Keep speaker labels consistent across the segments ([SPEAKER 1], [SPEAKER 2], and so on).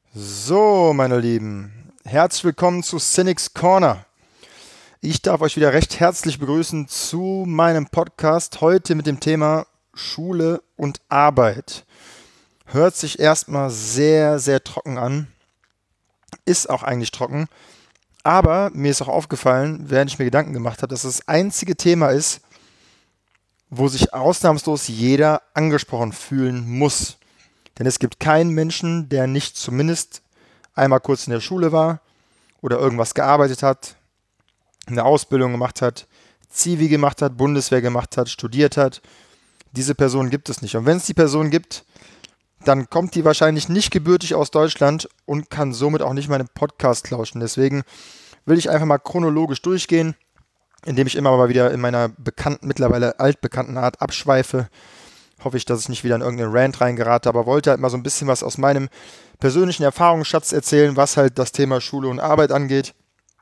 [SPEAKER 1] So, meine Lieben, herzlich willkommen zu Cynics Corner. Ich darf euch wieder recht herzlich begrüßen zu meinem Podcast heute mit dem Thema Schule und Arbeit. Hört sich erstmal sehr, sehr trocken an, ist auch eigentlich trocken, aber mir ist auch aufgefallen, während ich mir Gedanken gemacht habe, dass das einzige Thema ist, wo sich ausnahmslos jeder angesprochen fühlen muss. Denn es gibt keinen Menschen, der nicht zumindest einmal kurz in der Schule war oder irgendwas gearbeitet hat, eine Ausbildung gemacht hat, Zivi gemacht hat, Bundeswehr gemacht hat, studiert hat. Diese Person gibt es nicht. Und wenn es die Person gibt, dann kommt die wahrscheinlich nicht gebürtig aus Deutschland und kann somit auch nicht meinen Podcast lauschen. Deswegen will ich einfach mal chronologisch durchgehen, indem ich immer mal wieder in meiner bekannten, mittlerweile altbekannten Art abschweife. Hoffe ich, dass ich nicht wieder in irgendeinen Rant reingerate, aber wollte halt mal so ein bisschen was aus meinem persönlichen Erfahrungsschatz erzählen, was halt das Thema Schule und Arbeit angeht.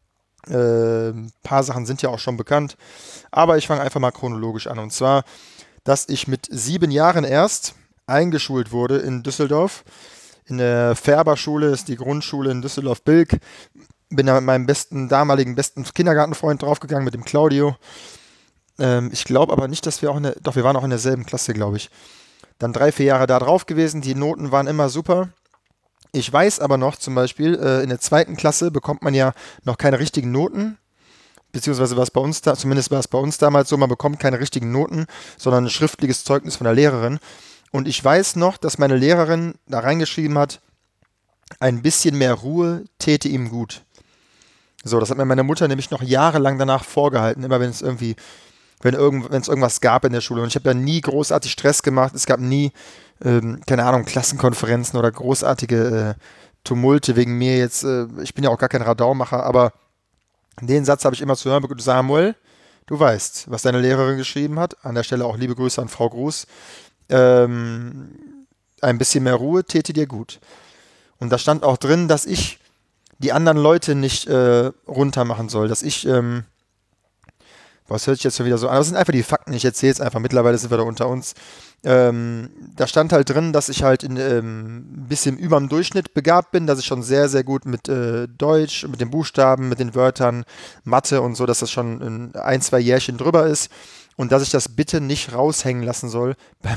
[SPEAKER 1] Ein paar Sachen sind ja auch schon bekannt, aber ich fange einfach mal chronologisch an. Und zwar, dass ich mit 7 Jahren erst eingeschult wurde in Düsseldorf, in der Färberschule, ist die Grundschule in Düsseldorf-Bilk. Bin da mit meinem damaligen besten Kindergartenfreund draufgegangen, mit dem Claudio. Ich glaube aber nicht, dass wir auch doch, wir waren auch in derselben Klasse, glaube ich. Dann 3, 4 Jahre da drauf gewesen, die Noten waren immer super. Ich weiß aber noch zum Beispiel, in der zweiten Klasse bekommt man ja noch keine richtigen Noten, beziehungsweise war es bei uns da, zumindest war es bei uns damals so, man bekommt keine richtigen Noten, sondern ein schriftliches Zeugnis von der Lehrerin. Und ich weiß noch, dass meine Lehrerin da reingeschrieben hat, ein bisschen mehr Ruhe täte ihm gut. So, das hat mir meine Mutter nämlich noch jahrelang danach vorgehalten, immer wenn es irgendwie, wenn es irgendwas gab in der Schule. Und ich habe da nie großartig Stress gemacht. Es gab nie, keine Ahnung, Klassenkonferenzen oder großartige Tumulte wegen mir jetzt. Ich bin ja auch gar kein Radaumacher, aber den Satz habe ich immer zu hören bekommen. Samuel, du weißt, was deine Lehrerin geschrieben hat. An der Stelle auch liebe Grüße an Frau Gruß. Ähm, ein bisschen mehr Ruhe täte dir gut. Und da stand auch drin, dass ich die anderen Leute nicht runter machen soll, dass ich was hört sich jetzt schon wieder so an? Das sind einfach die Fakten, ich erzähle es einfach. Mittlerweile sind wir da unter uns. Da stand halt drin, dass ich halt ein bisschen über dem Durchschnitt begabt bin, dass ich schon sehr, sehr gut mit Deutsch, mit den Buchstaben, mit den Wörtern, Mathe und so, dass das schon ein, zwei Jährchen drüber ist. Und dass ich das bitte nicht raushängen lassen soll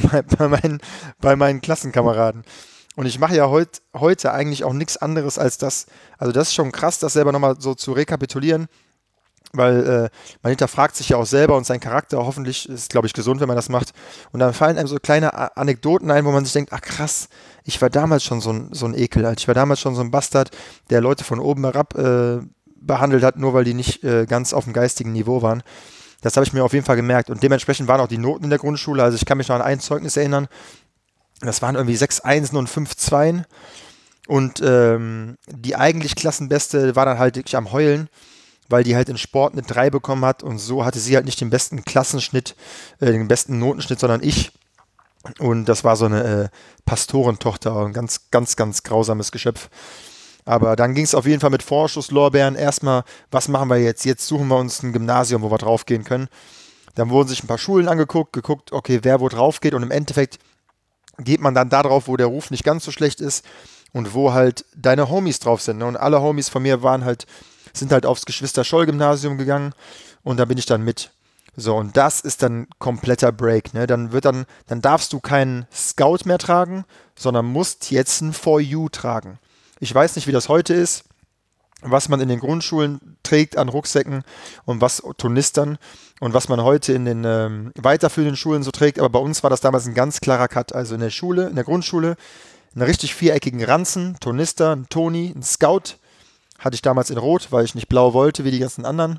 [SPEAKER 1] bei meinen Klassenkameraden. Und ich mache ja heute eigentlich auch nichts anderes als das. Also das ist schon krass, das selber nochmal so zu rekapitulieren, weil man hinterfragt sich ja auch selber und seinen Charakter. Hoffentlich ist es, glaube ich, gesund, wenn man das macht. Und dann fallen einem so kleine Anekdoten ein, wo man sich denkt, ach krass, ich war damals schon so ein Ekel, Alter. Ich war damals schon so ein Bastard, der Leute von oben herab behandelt hat, nur weil die nicht ganz auf dem geistigen Niveau waren. Das habe ich mir auf jeden Fall gemerkt. Und dementsprechend waren auch die Noten in der Grundschule. Also ich kann mich noch an ein Zeugnis erinnern. Das waren irgendwie 6 Einsen und 5 Zweien. Und die eigentlich Klassenbeste war dann halt wirklich am Heulen, weil die halt in Sport eine 3 bekommen hat und so hatte sie halt nicht den besten Klassenschnitt, den besten Notenschnitt, sondern ich. Und das war so eine Pastorentochter, ein ganz, ganz, ganz grausames Geschöpf. Aber dann ging es auf jeden Fall mit Vorschusslorbeeren. Erstmal, was machen wir jetzt? Jetzt suchen wir uns ein Gymnasium, wo wir draufgehen können. Dann wurden sich ein paar Schulen angeguckt, geguckt, okay, wer wo drauf geht. Und im Endeffekt geht man dann da drauf, wo der Ruf nicht ganz so schlecht ist und wo halt deine Homies drauf sind. Ne? Und alle Homies von mir sind halt aufs Geschwister-Scholl-Gymnasium gegangen und da bin ich dann mit. So, und das ist dann kompletter Break, ne? Dann darfst du keinen Scout mehr tragen, sondern musst jetzt einen For You tragen. Ich weiß nicht, wie das heute ist, was man in den Grundschulen trägt an Rucksäcken und was Tornistern und was man heute in den weiterführenden Schulen so trägt, aber bei uns war das damals ein ganz klarer Cut. Also in der Grundschule, einen richtig viereckigen Ranzen, Tornister, ein Toni, ein Scout, hatte ich damals in Rot, weil ich nicht blau wollte wie die ganzen anderen.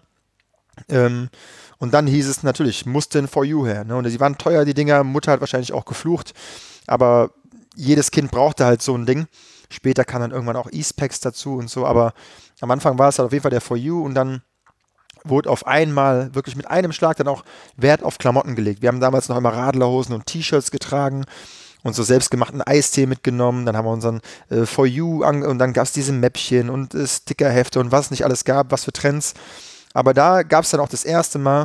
[SPEAKER 1] Und dann hieß es natürlich, mussten For You her. Ne? Und die waren teuer, die Dinger. Mutter hat wahrscheinlich auch geflucht. Aber jedes Kind brauchte halt so ein Ding. Später kam dann irgendwann auch E-Specs dazu und so. Aber am Anfang war es halt auf jeden Fall der For You. Und dann wurde auf einmal wirklich mit einem Schlag dann auch Wert auf Klamotten gelegt. Wir haben damals noch immer Radlerhosen und T-Shirts getragen und so selbstgemachten Eistee mitgenommen. Dann haben wir unseren For You und dann gab es diese Mäppchen und Stickerhefte und was es nicht alles gab, was für Trends. Aber da gab es dann auch das erste Mal,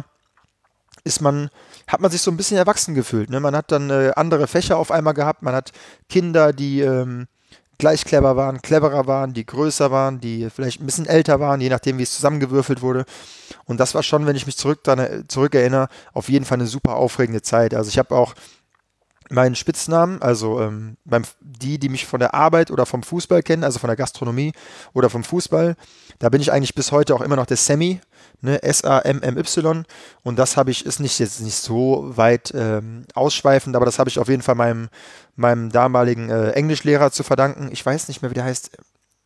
[SPEAKER 1] hat man sich so ein bisschen erwachsen gefühlt. Ne? Man hat dann andere Fächer auf einmal gehabt. Man hat Kinder, die gleich cleverer waren, die größer waren, die vielleicht ein bisschen älter waren, je nachdem, wie es zusammengewürfelt wurde. Und das war schon, wenn ich mich zurückerinnere, auf jeden Fall eine super aufregende Zeit. Also ich habe auch meinen Spitznamen, also die mich von der Arbeit oder vom Fußball kennen, also von der Gastronomie oder vom Fußball, da bin ich eigentlich bis heute auch immer noch der Sammy, ne, Sammy. Und das habe ich, ist nicht jetzt nicht so weit ausschweifend, aber das habe ich auf jeden Fall meinem damaligen Englischlehrer zu verdanken. Ich weiß nicht mehr, wie der heißt.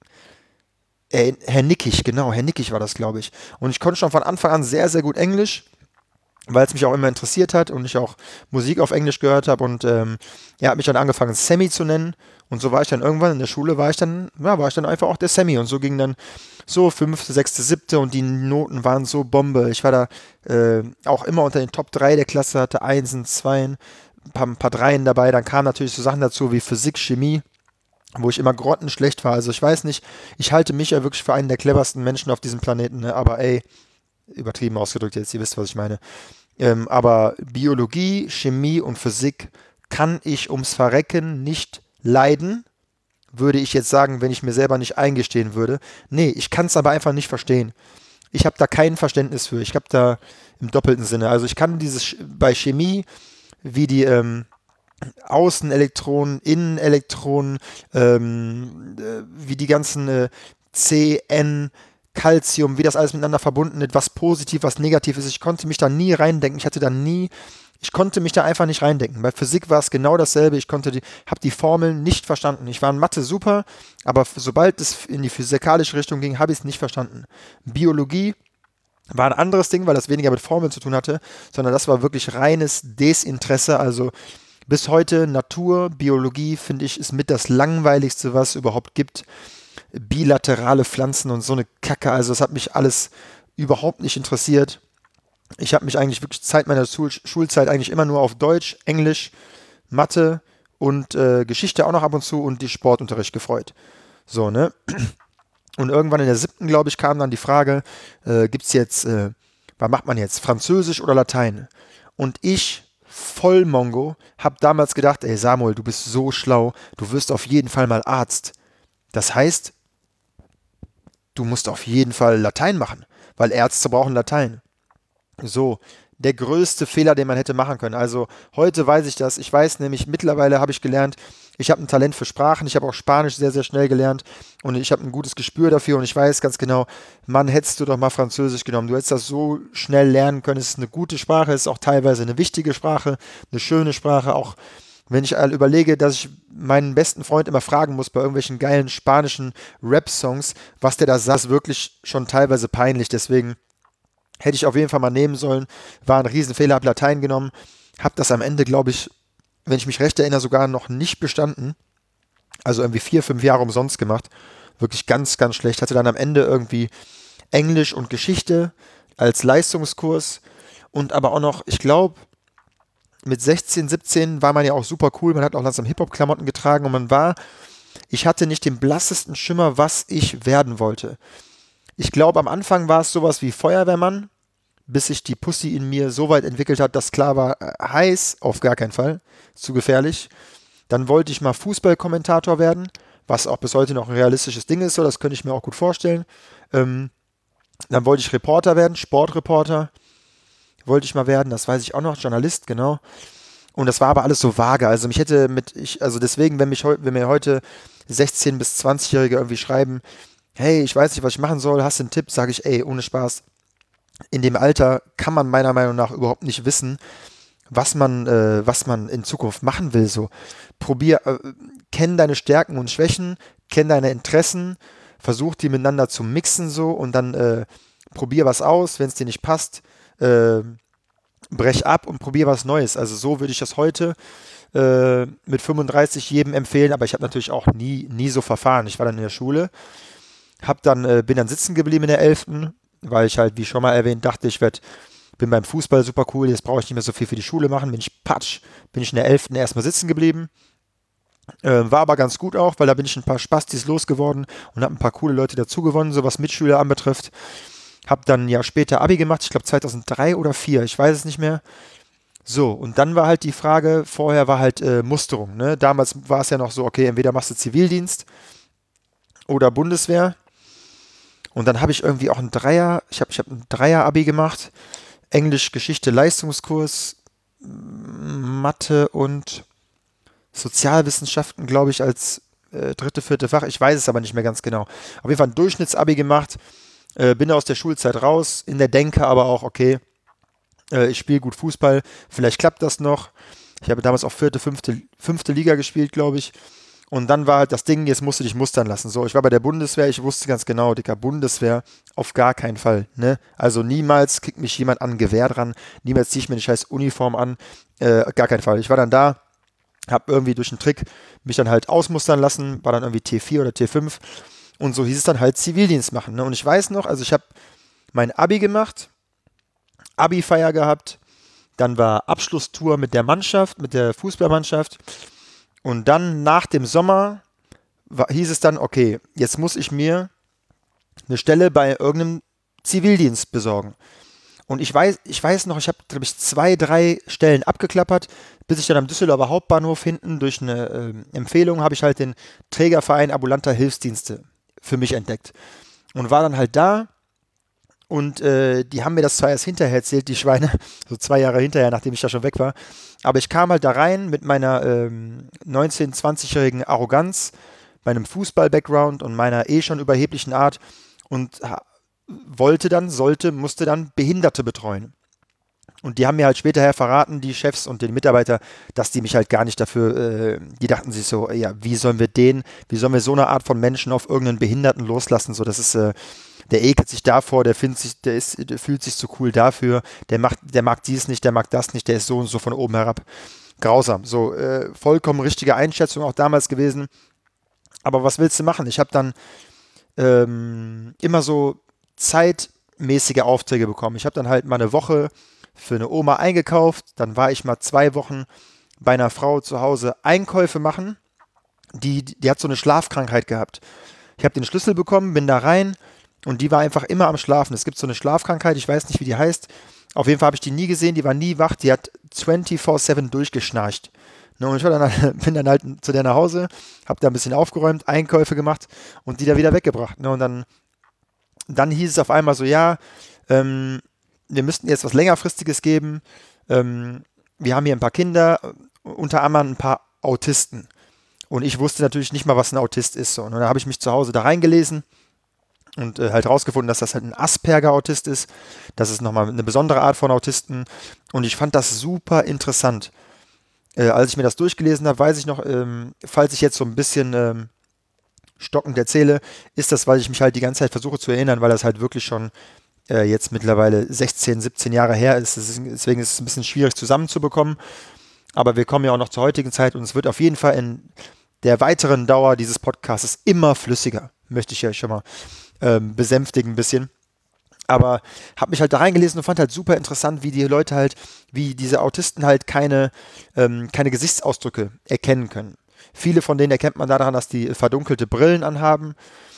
[SPEAKER 1] Herr Nickig, genau, Herr Nickig war das, glaube ich. Und ich konnte schon von Anfang an sehr, sehr gut Englisch, weil es mich auch immer interessiert hat und ich auch Musik auf Englisch gehört habe und er hat mich dann angefangen Sammy zu nennen und so war ich dann irgendwann in der Schule, war ich dann einfach auch der Sammy und so ging dann so fünfte, sechste, siebte und die Noten waren so Bombe. Ich war da auch immer unter den Top 3 der Klasse, hatte Einsen, Zweien, ein paar Dreien dabei, dann kamen natürlich so Sachen dazu wie Physik, Chemie, wo ich immer grottenschlecht war. Also ich weiß nicht, ich halte mich ja wirklich für einen der cleversten Menschen auf diesem Planeten, ne? Aber ey, übertrieben ausgedrückt jetzt, ihr wisst, was ich meine. Aber Biologie, Chemie und Physik kann ich ums Verrecken nicht leiden, würde ich jetzt sagen, wenn ich mir selber nicht eingestehen würde. Nee, ich kann es aber einfach nicht verstehen. Ich habe da kein Verständnis für. Ich habe da im doppelten Sinne. Also ich kann bei Chemie, wie die Außenelektronen, Innenelektronen, wie die ganzen CN, Calcium, wie das alles miteinander verbunden ist, was positiv, was negativ ist. Ich konnte mich da nie reindenken. Ich konnte mich da einfach nicht reindenken. Bei Physik war es genau dasselbe. Habe die Formeln nicht verstanden. Ich war in Mathe super, aber sobald es in die physikalische Richtung ging, habe ich es nicht verstanden. Biologie war ein anderes Ding, weil das weniger mit Formeln zu tun hatte, sondern das war wirklich reines Desinteresse. Also bis heute Natur, Biologie, finde ich, ist mit das langweiligste, was es überhaupt gibt. Bilaterale Pflanzen und so eine Kacke. Also das hat mich alles überhaupt nicht interessiert. Ich habe mich eigentlich wirklich Zeit meiner Schulzeit eigentlich immer nur auf Deutsch, Englisch, Mathe und Geschichte auch noch ab und zu und die Sportunterricht gefreut. So, ne? Und irgendwann in der siebten, glaube ich, kam dann die Frage, gibt's jetzt, was macht man jetzt, Französisch oder Latein? Und ich, voll Mongo, habe damals gedacht, ey Samuel, du bist so schlau, du wirst auf jeden Fall mal Arzt. Das heißt, du musst auf jeden Fall Latein machen, weil Ärzte brauchen Latein. So, der größte Fehler, den man hätte machen können. Also heute weiß ich das. Ich weiß nämlich, mittlerweile habe ich gelernt, ich habe ein Talent für Sprachen. Ich habe auch Spanisch sehr, sehr schnell gelernt und ich habe ein gutes Gespür dafür und ich weiß ganz genau, Mann, hättest du doch mal Französisch genommen. Du hättest das so schnell lernen können. Es ist eine gute Sprache, es ist auch teilweise eine wichtige Sprache, eine schöne Sprache. Auch wenn ich überlege, dass ich meinen besten Freund immer fragen muss bei irgendwelchen geilen spanischen Rap-Songs, was der da sagt, ist wirklich schon teilweise peinlich. Deswegen hätte ich auf jeden Fall mal nehmen sollen. War ein Riesenfehler, habe Latein genommen. Habe das am Ende, glaube ich, wenn ich mich recht erinnere, sogar noch nicht bestanden. Also irgendwie 4, 5 Jahre umsonst gemacht. Wirklich ganz, ganz schlecht. Hatte dann am Ende irgendwie Englisch und Geschichte als Leistungskurs. Und aber auch noch, ich glaube, mit 16, 17 war man ja auch super cool. Man hat auch langsam Hip-Hop-Klamotten getragen und ich hatte nicht den blassesten Schimmer, was ich werden wollte. Ich glaube, am Anfang war es sowas wie Feuerwehrmann, bis sich die Pussy in mir so weit entwickelt hat, dass klar war, heiß, auf gar keinen Fall, zu gefährlich. Dann wollte ich mal Fußballkommentator werden, was auch bis heute noch ein realistisches Ding ist, so das könnte ich mir auch gut vorstellen. Dann wollte ich Reporter werden, Sportreporter wollte ich mal werden, das weiß ich auch noch, Journalist, genau. Und das war aber alles so vage. Also also deswegen, wenn mir heute 16- bis 20-Jährige irgendwie schreiben, hey, ich weiß nicht, was ich machen soll, hast du einen Tipp, sage ich, ey, ohne Spaß. In dem Alter kann man meiner Meinung nach überhaupt nicht wissen, was man in Zukunft machen will. So, kenn deine Stärken und Schwächen, kenn deine Interessen, versuch die miteinander zu mixen so und dann probier was aus, wenn es dir nicht passt, brech ab und probier was Neues. Also so würde ich das heute mit 35 jedem empfehlen, aber ich habe natürlich auch nie so verfahren. Ich war dann in der Schule, bin dann sitzen geblieben in der 11., weil ich halt, wie schon mal erwähnt, dachte, bin beim Fußball super cool, jetzt brauche ich nicht mehr so viel für die Schule machen, bin ich in der 11. erstmal sitzen geblieben. War aber ganz gut auch, weil da bin ich ein paar Spastis losgeworden und habe ein paar coole Leute dazu gewonnen, so was Mitschüler anbetrifft. Habe dann ein Jahr später Abi gemacht, ich glaube 2003 oder 2004, ich weiß es nicht mehr. So, und dann war halt die Frage, vorher war halt Musterung, ne? Damals war es ja noch so, okay, entweder machst du Zivildienst oder Bundeswehr. Und dann habe ich irgendwie auch ein Dreier, ich hab ein Dreier-Abi gemacht, Englisch, Geschichte, Leistungskurs, Mathe und Sozialwissenschaften, glaube ich, als dritte, vierte Fach. Ich weiß es aber nicht mehr ganz genau. Auf jeden Fall ein Durchschnittsabi gemacht, bin aus der Schulzeit raus, in der Denke aber auch, okay, ich spiele gut Fußball, vielleicht klappt das noch. Ich habe damals auch vierte, fünfte Liga gespielt, glaube ich. Und dann war halt das Ding, jetzt musst du dich mustern lassen. So, ich war bei der Bundeswehr, ich wusste ganz genau, Dicker, Bundeswehr auf gar keinen Fall. Ne? Also niemals kriegt mich jemand an ein Gewehr dran, niemals ziehe ich mir eine scheiß Uniform an, gar keinen Fall. Ich war dann da, habe irgendwie durch einen Trick mich dann halt ausmustern lassen, war dann irgendwie T4 oder T5 und so hieß es dann halt Zivildienst machen. Ne? Und ich weiß noch, also ich habe mein Abi gemacht, Abi-Feier gehabt, dann war Abschlusstour mit der Mannschaft, mit der Fußballmannschaft und dann nach dem Sommer hieß es dann, okay, jetzt muss ich mir eine Stelle bei irgendeinem Zivildienst besorgen. Und ich weiß noch, ich habe, glaube ich, 2, 3 Stellen abgeklappert, bis ich dann am Düsseldorfer Hauptbahnhof hinten durch eine Empfehlung habe ich halt den Trägerverein Ambulanter Hilfsdienste für mich entdeckt. Und war dann halt da und die haben mir das zwar erst hinterher erzählt, die Schweine, so 2 Jahre hinterher, nachdem ich da schon weg war. Aber ich kam halt da rein mit meiner 19-, 20-jährigen Arroganz, meinem Fußball-Background und meiner eh schon überheblichen Art und musste dann Behinderte betreuen. Und die haben mir halt späterher verraten, die Chefs und die Mitarbeiter, dass die mich halt gar nicht dafür, die dachten sich so, ja, wie sollen wir so eine Art von Menschen auf irgendeinen Behinderten loslassen? So, das ist, der ekelt sich davor, der fühlt sich zu cool dafür, der mag dies nicht, der mag das nicht, der ist so und so von oben herab. Grausam. So, vollkommen richtige Einschätzung auch damals gewesen. Aber was willst du machen? Ich habe dann immer so zeitmäßige Aufträge bekommen. Ich habe dann halt mal eine Woche für eine Oma eingekauft, dann war ich mal 2 Wochen bei einer Frau zu Hause Einkäufe machen, die hat so eine Schlafkrankheit gehabt. Ich habe den Schlüssel bekommen, bin da rein und die war einfach immer am Schlafen. Es gibt so eine Schlafkrankheit, ich weiß nicht, wie die heißt. Auf jeden Fall habe ich die nie gesehen, die war nie wach, die hat 24/7 durchgeschnarcht. Ne, und ich bin dann halt zu der nach Hause, habe da ein bisschen aufgeräumt, Einkäufe gemacht und die da wieder weggebracht. Ne, und dann hieß es auf einmal so, ja, wir müssten jetzt was längerfristiges geben. Wir haben hier ein paar Kinder, unter anderem ein paar Autisten. Und ich wusste natürlich nicht mal, was ein Autist ist. So. Und dann habe ich mich zu Hause da reingelesen und halt rausgefunden, dass das halt ein Asperger-Autist ist. Das ist nochmal eine besondere Art von Autisten. Und ich fand das super interessant. Als ich mir das durchgelesen habe, weiß ich noch, falls ich jetzt so ein bisschen stockend erzähle, ist das, weil ich mich halt die ganze Zeit versuche zu erinnern, weil das halt wirklich schon jetzt mittlerweile 16, 17 Jahre her ist. Deswegen ist es ein bisschen schwierig zusammenzubekommen. Aber wir kommen ja auch noch zur heutigen Zeit und es wird auf jeden Fall in der weiteren Dauer dieses Podcasts immer flüssiger. Möchte ich ja schon mal besänftigen ein bisschen. Aber habe mich halt da reingelesen und fand halt super interessant, wie die Leute halt, wie diese Autisten halt keine Gesichtsausdrücke erkennen können. Viele von denen erkennt man daran, dass die verdunkelte Brillen anhaben.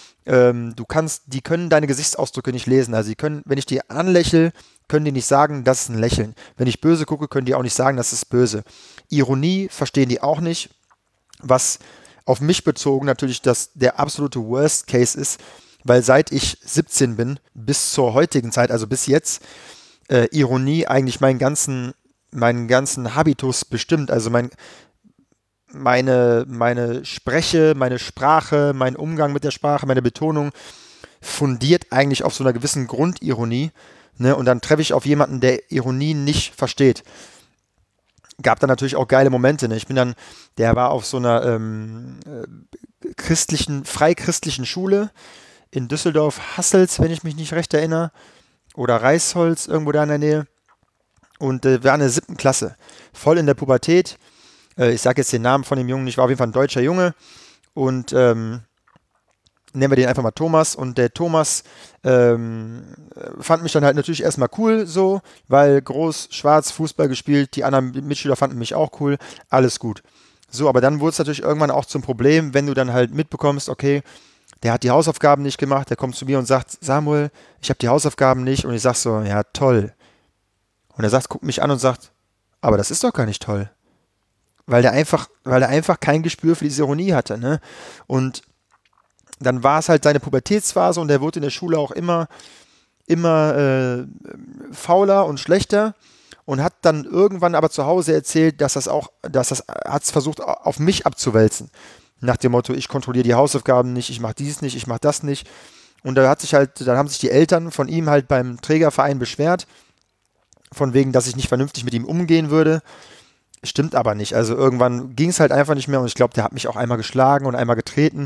[SPEAKER 1] Die können deine Gesichtsausdrücke nicht lesen. Also wenn ich die anlächle, können die nicht sagen, das ist ein Lächeln. Wenn ich böse gucke, können die auch nicht sagen, das ist böse. Ironie verstehen die auch nicht, was auf mich bezogen natürlich der absolute Worst Case ist, weil seit ich 17 bin, bis zur heutigen Zeit, also bis jetzt, Ironie eigentlich meinen ganzen Habitus bestimmt. Also meine Sprache, mein Umgang mit der Sprache, meine Betonung fundiert eigentlich auf so einer gewissen Grundironie. Ne? Und dann treffe ich auf jemanden, der Ironie nicht versteht. Gab dann natürlich auch geile Momente. Ne? Der war auf so einer freichristlichen Schule in Düsseldorf, Hassels, wenn ich mich nicht recht erinnere, oder Reisholz, irgendwo da in der Nähe. Und war in der 7. Klasse, voll in der Pubertät. Ich sage jetzt den Namen von dem Jungen, ich war auf jeden Fall ein deutscher Junge und nennen wir den einfach mal Thomas. Und der Thomas fand mich dann halt natürlich erstmal cool so, weil groß, schwarz, Fußball gespielt, die anderen Mitschüler fanden mich auch cool, alles gut. So, aber dann wurde es natürlich irgendwann auch zum Problem, wenn du dann halt mitbekommst, okay, der hat die Hausaufgaben nicht gemacht, der kommt zu mir und sagt, Samuel, ich habe die Hausaufgaben nicht und ich sag so, ja toll. Und er guckt mich an und sagt, aber das ist doch gar nicht toll. Weil er einfach kein Gespür für diese Ironie hatte, ne? Und dann war es halt seine Pubertätsphase und er wurde in der Schule auch immer fauler und schlechter und hat dann irgendwann aber zu Hause erzählt, dass das hat es versucht auf mich abzuwälzen. Nach dem Motto, ich kontrolliere die Hausaufgaben nicht, ich mache dies nicht, ich mache das nicht. Und dann haben sich die Eltern von ihm halt beim Trägerverein beschwert, von wegen, dass ich nicht vernünftig mit ihm umgehen würde. Stimmt aber nicht. Also irgendwann ging es halt einfach nicht mehr und ich glaube, der hat mich auch einmal geschlagen und einmal getreten,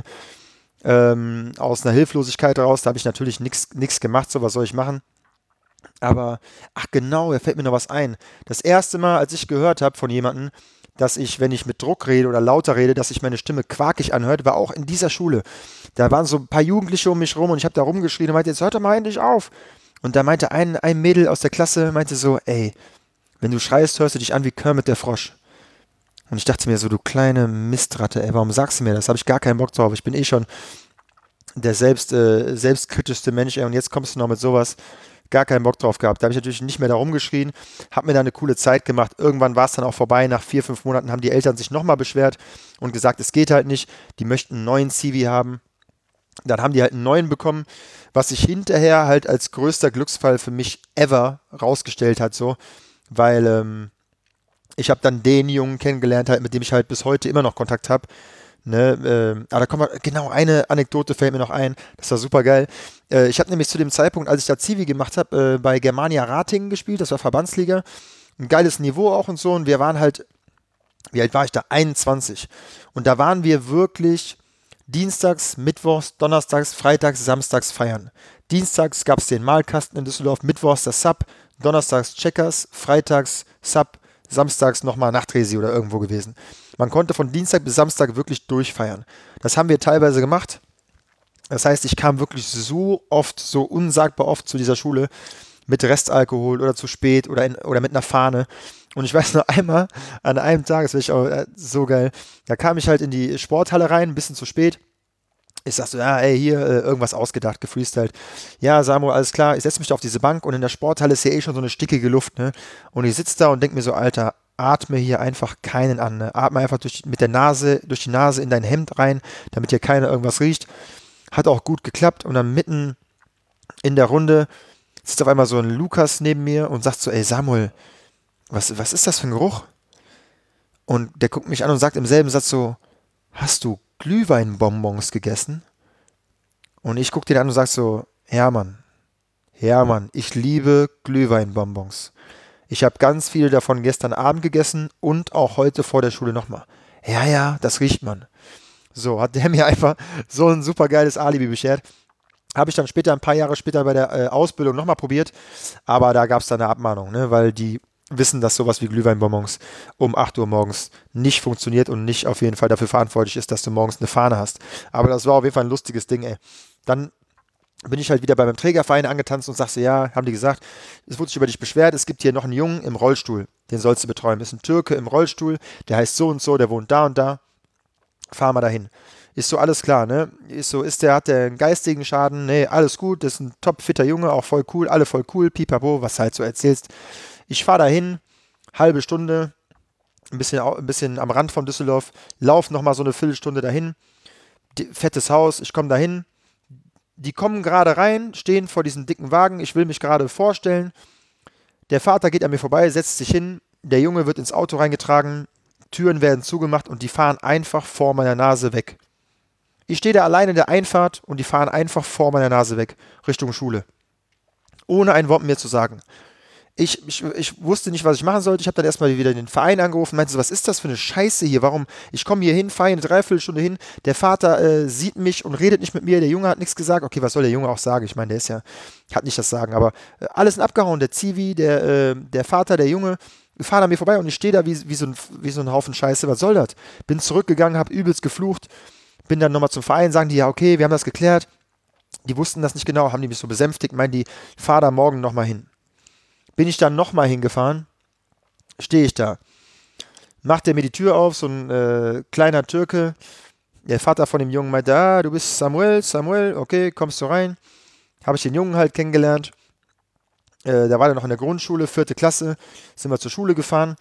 [SPEAKER 1] aus einer Hilflosigkeit raus. Da habe ich natürlich nichts gemacht, so was soll ich machen. Aber, ach genau, da fällt mir noch was ein. Das erste Mal, als ich gehört habe von jemandem, dass ich, wenn ich mit Druck rede oder lauter rede, dass sich meine Stimme quakig anhört, war auch in dieser Schule. Da waren so ein paar Jugendliche um mich rum und ich habe da rumgeschrien und meinte, jetzt hört doch mal endlich auf. Und da meinte ein Mädel aus der Klasse, meinte so, ey, wenn du schreist, hörst du dich an wie Kermit der Frosch. Und ich dachte mir so, du kleine Mistratte, ey, warum sagst du mir das? Habe ich gar keinen Bock drauf. Ich bin eh schon der selbstkritischste Mensch, ey, und jetzt kommst du noch mit sowas. Gar keinen Bock drauf gehabt. Da habe ich natürlich nicht mehr da rumgeschrien, habe mir da eine coole Zeit gemacht. Irgendwann war es dann auch vorbei. Nach 4, 5 Monaten haben die Eltern sich nochmal beschwert und gesagt, es geht halt nicht. Die möchten einen neuen Civi haben. Dann haben die halt einen neuen bekommen, was sich hinterher halt als größter Glücksfall für mich ever rausgestellt hat, so, weil ich habe dann den Jungen kennengelernt, halt, mit dem ich halt bis heute immer noch Kontakt habe. Ne, aber da kommt genau eine Anekdote fällt mir noch ein, das war super geil. Ich habe nämlich zu dem Zeitpunkt, als ich da Zivi gemacht habe, bei Germania Ratingen gespielt, das war Verbandsliga. Ein geiles Niveau auch und so. Und wir waren halt, wie alt war ich da? 21. Und da waren wir wirklich dienstags, mittwochs, donnerstags, freitags, samstags feiern. Dienstags gab es den Malkasten in Düsseldorf, mittwochs das Sub, donnerstags Checkers, freitags Sub, samstags nochmal Nachtresi oder irgendwo gewesen. Man konnte von Dienstag bis Samstag wirklich durchfeiern. Das haben wir teilweise gemacht. Das heißt, ich kam wirklich so oft, so unsagbar oft zu dieser Schule mit Restalkohol oder zu spät oder mit einer Fahne. Und ich weiß noch einmal, an einem Tag, das war ich auch so geil, da kam ich halt in die Sporthalle rein, ein bisschen zu spät. Ich sag so, ja, ey, hier irgendwas ausgedacht, gefreestylt. Ja, Samuel, alles klar, ich setze mich da auf diese Bank und in der Sporthalle ist ja eh schon so eine stickige Luft, ne? Und ich sitze da und denke mir so, Alter, atme hier einfach keinen an, ne? Atme einfach durch die Nase in dein Hemd rein, damit hier keiner irgendwas riecht. Hat auch gut geklappt und dann mitten in der Runde sitzt auf einmal so ein Lukas neben mir und sagt so, ey Samuel, was ist das für ein Geruch? Und der guckt mich an und sagt im selben Satz so, hast du Glühweinbonbons gegessen? Und ich gucke den an und sag so, Hermann, ich liebe Glühweinbonbons. Ich habe ganz viele davon gestern Abend gegessen und auch heute vor der Schule nochmal. Ja, ja, das riecht man. So, hat der mir einfach so ein super geiles Alibi beschert. Habe ich dann später, ein paar Jahre später bei der Ausbildung nochmal probiert, aber da gab es dann eine Abmahnung, ne, weil die wissen, dass sowas wie Glühweinbonbons um 8 Uhr morgens nicht funktioniert und nicht auf jeden Fall dafür verantwortlich ist, dass du morgens eine Fahne hast. Aber das war auf jeden Fall ein lustiges Ding, ey. Dann bin ich halt wieder bei meinem Trägerverein angetanzt und sagte, ja, haben die gesagt, es wurde sich über dich beschwert, es gibt hier noch einen Jungen im Rollstuhl, den sollst du betreuen. Das ist ein Türke im Rollstuhl, der heißt so und so, der wohnt da und da, fahr mal dahin. Ist so, alles klar, ne? Hat der einen geistigen Schaden? Nee, alles gut, das ist ein topfitter Junge, auch voll cool, alle voll cool, pipapo, was du halt so erzählst. Ich fahre dahin, halbe Stunde, ein bisschen am Rand von Düsseldorf, lauf nochmal so eine Viertelstunde dahin, fettes Haus, ich komme dahin, die kommen gerade rein, stehen vor diesem dicken Wagen, ich will mich gerade vorstellen, der Vater geht an mir vorbei, setzt sich hin, der Junge wird ins Auto reingetragen, Türen werden zugemacht und die fahren einfach vor meiner Nase weg. Ich stehe da allein in der Einfahrt und die fahren einfach vor meiner Nase weg, Richtung Schule. Ohne ein Wort mehr zu sagen. Ich wusste nicht, was ich machen sollte. Ich habe dann erstmal wieder den Verein angerufen, meinte so, was ist das für eine Scheiße hier? Warum? Ich komme hier hin, fahre eine Dreiviertelstunde hin, der Vater sieht mich und redet nicht mit mir, der Junge hat nichts gesagt. Okay, was soll der Junge auch sagen? Ich meine, hat nicht das Sagen, aber alles sind abgehauen. Der Zivi, der Vater, der Junge, fahren an mir vorbei und ich stehe da wie so ein Haufen Scheiße. Was soll das? Bin zurückgegangen, habe übelst geflucht, bin dann nochmal zum Verein, sagen die, ja, okay, wir haben das geklärt. Die wussten das nicht genau, haben die mich so besänftigt, meinen die, fahr da morgen nochmal hin. Bin ich dann nochmal hingefahren, stehe ich da. Macht er mir die Tür auf, so ein kleiner Türke. Der Vater von dem Jungen meinte, du bist Samuel, okay, kommst du rein. Habe ich den Jungen halt kennengelernt. Da war er noch in der Grundschule, 4. Klasse, sind wir zur Schule gefahren.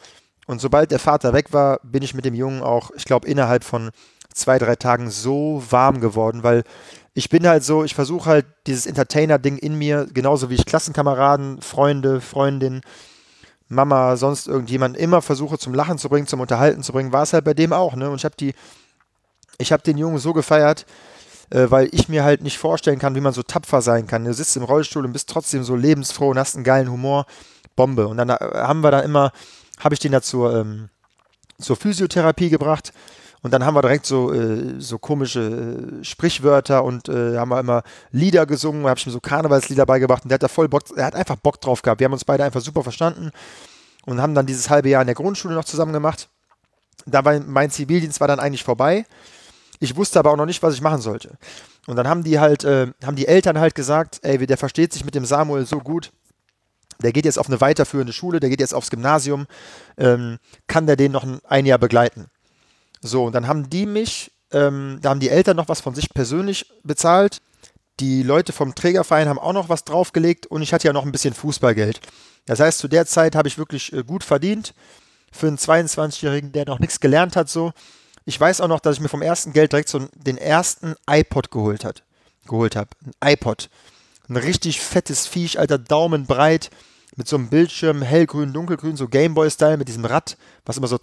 [SPEAKER 1] Und sobald der Vater weg war, bin ich mit dem Jungen auch, ich glaube, innerhalb von 2, 3 Tagen so warm geworden, weil ich bin halt so, ich versuche halt dieses Entertainer-Ding in mir, genauso wie ich Klassenkameraden, Freunde, Freundinnen, Mama, sonst irgendjemand immer versuche zum Lachen zu bringen, zum Unterhalten zu bringen, war es halt bei dem auch, ne? Und ich habe den Jungen so gefeiert, weil ich mir halt nicht vorstellen kann, wie man so tapfer sein kann. Du sitzt im Rollstuhl und bist trotzdem so lebensfroh und hast einen geilen Humor. Bombe. Und dann habe ich den da zur Physiotherapie gebracht. Und dann haben wir direkt so komische Sprichwörter und haben wir immer Lieder gesungen. Da habe ich ihm so Karnevalslieder beigebracht und der hat da voll Bock, er hat einfach Bock drauf gehabt. Wir haben uns beide einfach super verstanden und haben dann dieses halbe Jahr in der Grundschule noch zusammen gemacht. Mein Zivildienst war dann eigentlich vorbei. Ich wusste aber auch noch nicht, was ich machen sollte. Und dann haben die Eltern halt gesagt, ey, der versteht sich mit dem Samuel so gut, der geht jetzt auf eine weiterführende Schule, der geht jetzt aufs Gymnasium, kann der den noch ein Jahr begleiten? So, und dann haben da haben die Eltern noch was von sich persönlich bezahlt, die Leute vom Trägerverein haben auch noch was draufgelegt und ich hatte ja noch ein bisschen Fußballgeld. Das heißt, zu der Zeit habe ich wirklich gut verdient für einen 22-Jährigen, der noch nichts gelernt hat, so. Ich weiß auch noch, dass ich mir vom ersten Geld direkt so den ersten iPod geholt habe. Ein iPod. Ein richtig fettes Viech, alter, daumenbreit, mit so einem Bildschirm, hellgrün, dunkelgrün, so Gameboy-Style, mit diesem Rad, was immer so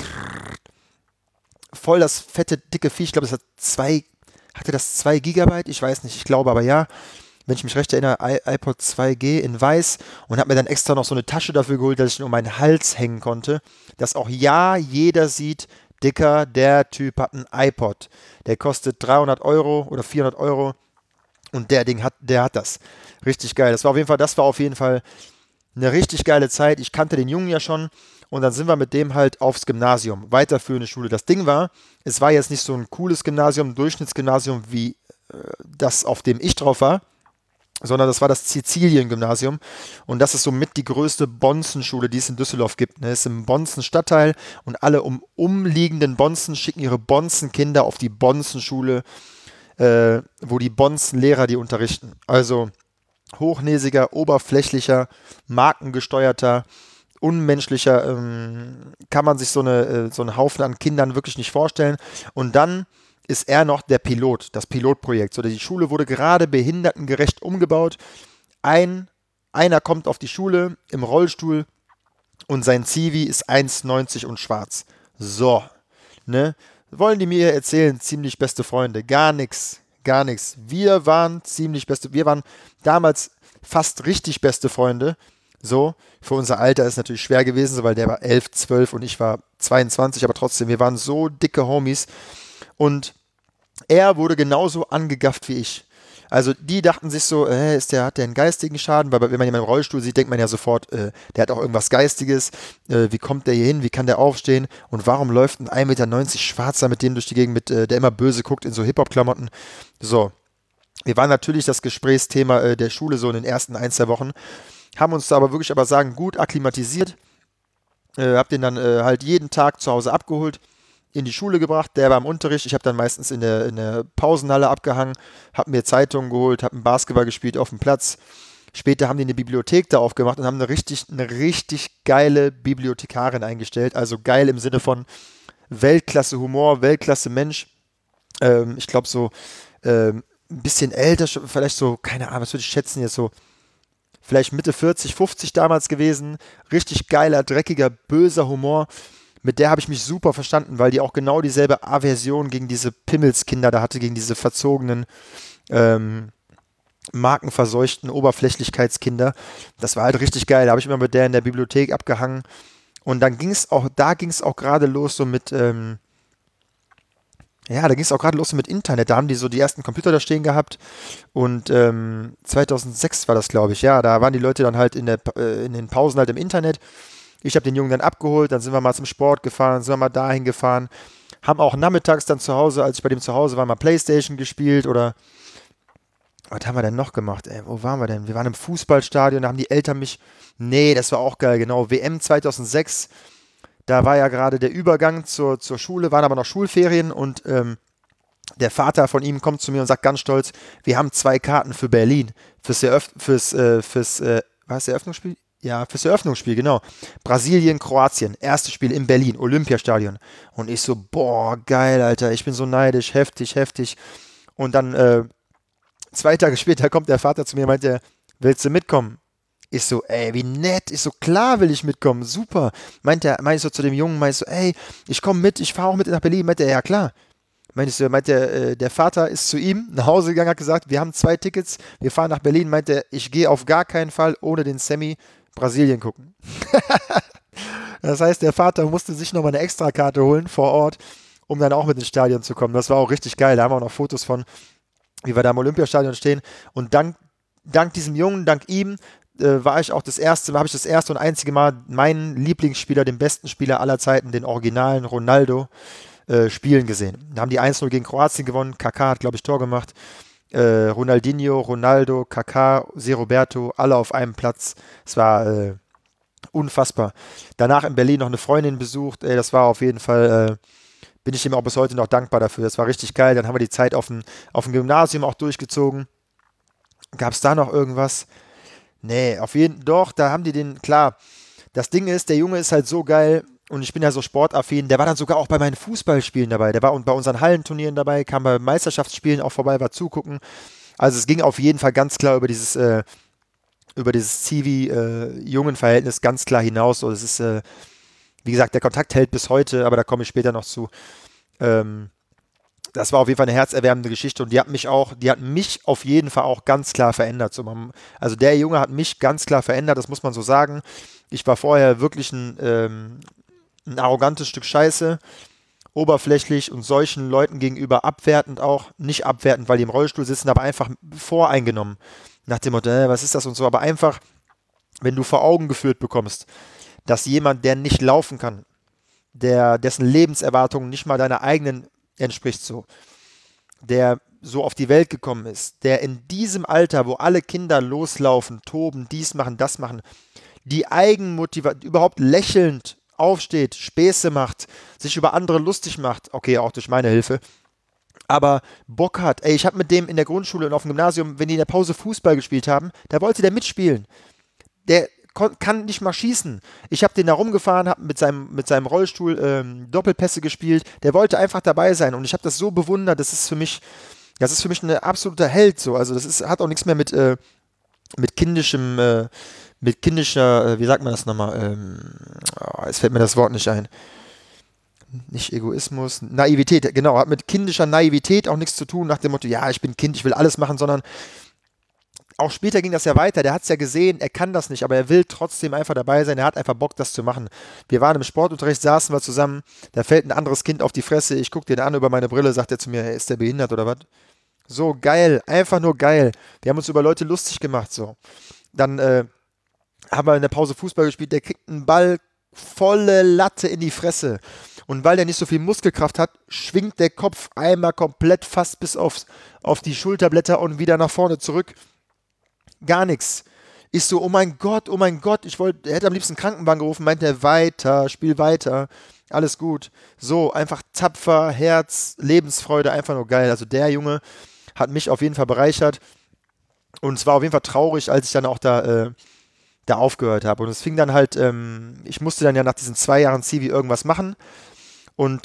[SPEAKER 1] voll das fette, dicke Viech. Ich glaube, hatte das 2 Gigabyte? Ich weiß nicht, ich glaube aber ja. Wenn ich mich recht erinnere, iPod 2G in weiß und habe mir dann extra noch so eine Tasche dafür geholt, dass ich ihn um meinen Hals hängen konnte, dass auch ja jeder sieht, Dicker, der Typ hat einen iPod. Der kostet 300 € oder 400 € und der hat das. Richtig geil. Das war auf jeden Fall eine richtig geile Zeit. Ich kannte den Jungen ja schon und dann sind wir mit dem halt aufs Gymnasium, weiterführende Schule. Das Ding war, es war jetzt nicht so ein cooles Gymnasium, Durchschnittsgymnasium wie das, auf dem ich drauf war, sondern das war das Sizilien-Gymnasium und das ist somit die größte Bonzenschule, die es in Düsseldorf gibt. Ne? Es ist im Bonzen-Stadtteil und alle umliegenden Bonzen schicken ihre Bonzen-Kinder auf die Bonzenschule, wo die Bonzen-Lehrer die unterrichten. Also hochnäsiger, oberflächlicher, markengesteuerter, unmenschlicher, kann man sich so einen Haufen an Kindern wirklich nicht vorstellen. Und dann ist er noch der Pilot, das Pilotprojekt. So, die Schule wurde gerade behindertengerecht umgebaut. Einer kommt auf die Schule im Rollstuhl und sein Zivi ist 1,90 und schwarz. So, ne? Wollen die mir erzählen, ziemlich beste Freunde? Gar nichts, gar nichts. Wir waren damals fast richtig beste Freunde. So, für unser Alter ist natürlich schwer gewesen, so, weil der war 11, 12 und ich war 22, aber trotzdem, wir waren so dicke Homies. Und er wurde genauso angegafft wie ich. Also die dachten sich so, hat der einen geistigen Schaden? Weil wenn man jemanden im Rollstuhl sieht, denkt man ja sofort, der hat auch irgendwas Geistiges. Wie kommt der hier hin? Wie kann der aufstehen? Und warum läuft ein 1,90 m Schwarzer mit dem durch die Gegend, der immer böse guckt in so Hip-Hop-Klamotten? So, wir waren natürlich das Gesprächsthema der Schule so in den ersten 1, 2 Wochen, haben uns da aber wirklich sagen, gut akklimatisiert. Hab den dann halt jeden Tag zu Hause abgeholt, in die Schule gebracht, der war im Unterricht, ich habe dann meistens in der Pausenhalle abgehangen, habe mir Zeitungen geholt, habe Basketball gespielt auf dem Platz. Später haben die eine Bibliothek da aufgemacht und haben eine richtig geile Bibliothekarin eingestellt, also geil im Sinne von Weltklasse Humor, Weltklasse Mensch. Ich glaube so ein bisschen älter, vielleicht so, keine Ahnung, was würde ich schätzen jetzt so, vielleicht Mitte 40, 50 damals gewesen, richtig geiler, dreckiger, böser Humor. Mit der habe ich mich super verstanden, weil die auch genau dieselbe Aversion gegen diese Pimmelskinder da hatte, gegen diese verzogenen, markenverseuchten Oberflächlichkeitskinder. Das war halt richtig geil. Da habe ich immer mit der in der Bibliothek abgehangen. Und dann ging es auch gerade los so mit, mit Internet. Da haben die so die ersten Computer da stehen gehabt. Und 2006 war das, glaube ich. Ja, da waren die Leute dann halt in den Pausen halt im Internet. Ich habe den Jungen dann abgeholt, dann sind wir mal zum Sport gefahren, sind wir mal dahin gefahren, haben auch nachmittags dann zu Hause, als ich bei dem zu Hause war, mal Playstation gespielt oder was haben wir denn noch gemacht? Wo waren wir denn? Wir waren im Fußballstadion, da haben die Eltern nee, das war auch geil, genau, WM 2006, da war ja gerade der Übergang zur Schule, waren aber noch Schulferien und der Vater von ihm kommt zu mir und sagt ganz stolz, wir haben 2 Karten für Berlin, was, Eröffnungsspiel? Ja, fürs Eröffnungsspiel, genau. Brasilien, Kroatien, erstes Spiel in Berlin, Olympiastadion. Und ich so, boah, geil, Alter, ich bin so neidisch, heftig, heftig. Und dann 2 Tage später kommt der Vater zu mir und meint, willst du mitkommen? Ich so, ey, wie nett. Ich so, klar will ich mitkommen, super. Meint ich so zu dem Jungen, meint ich so, ey, ich komme mit, ich fahre auch mit nach Berlin. Meint er, ja klar. Der Vater ist zu ihm nach Hause gegangen, hat gesagt, wir haben 2 Tickets, wir fahren nach Berlin. Meint er, ich gehe auf gar keinen Fall ohne den Sammy Brasilien gucken. Das heißt, der Vater musste sich nochmal eine Extrakarte holen vor Ort, um dann auch mit ins Stadion zu kommen. Das war auch richtig geil. Da haben wir auch noch Fotos von, wie wir da im Olympiastadion stehen. Und dank diesem Jungen, dank ihm, habe ich das erste und einzige Mal meinen Lieblingsspieler, den besten Spieler aller Zeiten, den originalen Ronaldo, spielen gesehen. Da haben die 1-0 gegen Kroatien gewonnen. Kaká hat, glaube ich, Tor gemacht. Ronaldinho, Ronaldo, Kaká, Roberto, alle auf einem Platz. Es war unfassbar. Danach in Berlin noch eine Freundin besucht. Das war auf jeden Fall, bin ich ihm auch bis heute noch dankbar dafür. Das war richtig geil. Dann haben wir die Zeit auf dem Gymnasium auch durchgezogen. Gab es da noch irgendwas? Nee, doch, da haben die klar. Das Ding ist, der Junge ist halt so geil und ich bin ja so sportaffin. Der war dann sogar auch bei meinen Fußballspielen dabei. Der war und bei unseren Hallenturnieren dabei, kam bei Meisterschaftsspielen auch vorbei, war zugucken. Also es ging auf jeden Fall ganz klar über dieses Zivi-Jungen-Verhältnis ganz klar hinaus. So, das ist, wie gesagt, der Kontakt hält bis heute, aber da komme ich später noch zu. Ähm, Das war auf jeden Fall eine herzerwärmende Geschichte und die hat mich auf jeden Fall auch ganz klar verändert. Also der Junge hat mich ganz klar verändert, das muss man so sagen. Ich war vorher wirklich ein arrogantes Stück Scheiße, oberflächlich und solchen Leuten gegenüber abwertend auch. Nicht abwertend, weil die im Rollstuhl sitzen, aber einfach voreingenommen. Nach dem Motto, was ist das und so. Aber einfach, wenn du vor Augen geführt bekommst, dass jemand, der nicht laufen kann, dessen Lebenserwartung nicht mal deiner eigenen entspricht so, der so auf die Welt gekommen ist, der in diesem Alter, wo alle Kinder loslaufen, toben, dies machen, das machen, die Eigenmotivation, überhaupt lächelnd aufsteht, Späße macht, sich über andere lustig macht, okay, auch durch meine Hilfe, aber Bock hat. Ey, ich habe mit dem in der Grundschule und auf dem Gymnasium, wenn die in der Pause Fußball gespielt haben, da wollte der mitspielen. Der kann nicht mal schießen. Ich habe den da rumgefahren, habe mit seinem Rollstuhl Doppelpässe gespielt. Der wollte einfach dabei sein und ich habe das so bewundert. Das ist für mich ein absoluter Held. So. Also hat auch nichts mehr mit kindischer, wie sagt man das nochmal? Jetzt fällt mir das Wort nicht ein. Nicht Egoismus, Naivität, genau, hat mit kindischer Naivität auch nichts zu tun, nach dem Motto, ja, ich bin Kind, ich will alles machen, sondern auch später ging das ja weiter. Der hat es ja gesehen, er kann das nicht, aber er will trotzdem einfach dabei sein. Er hat einfach Bock, das zu machen. Wir waren im Sportunterricht, saßen wir zusammen. Da fällt ein anderes Kind auf die Fresse. Ich gucke den an über meine Brille, sagt er zu mir, hey, ist der behindert oder was? So geil, einfach nur geil. Wir haben uns über Leute lustig gemacht. So. Dann haben wir in der Pause Fußball gespielt. Der kriegt einen Ball volle Latte in die Fresse. Und weil der nicht so viel Muskelkraft hat, schwingt der Kopf einmal komplett fast bis auf die Schulterblätter und wieder nach vorne zurück. Gar nichts. Ich so, oh mein Gott, er hätte am liebsten Krankenwagen gerufen, meint er, weiter, spiel weiter, alles gut. So, einfach tapfer, Herz, Lebensfreude, einfach nur geil. Also der Junge hat mich auf jeden Fall bereichert und es war auf jeden Fall traurig, als ich dann auch da aufgehört habe. Und es fing dann halt, ich musste dann ja nach diesen 2 Jahren Zivi irgendwas machen und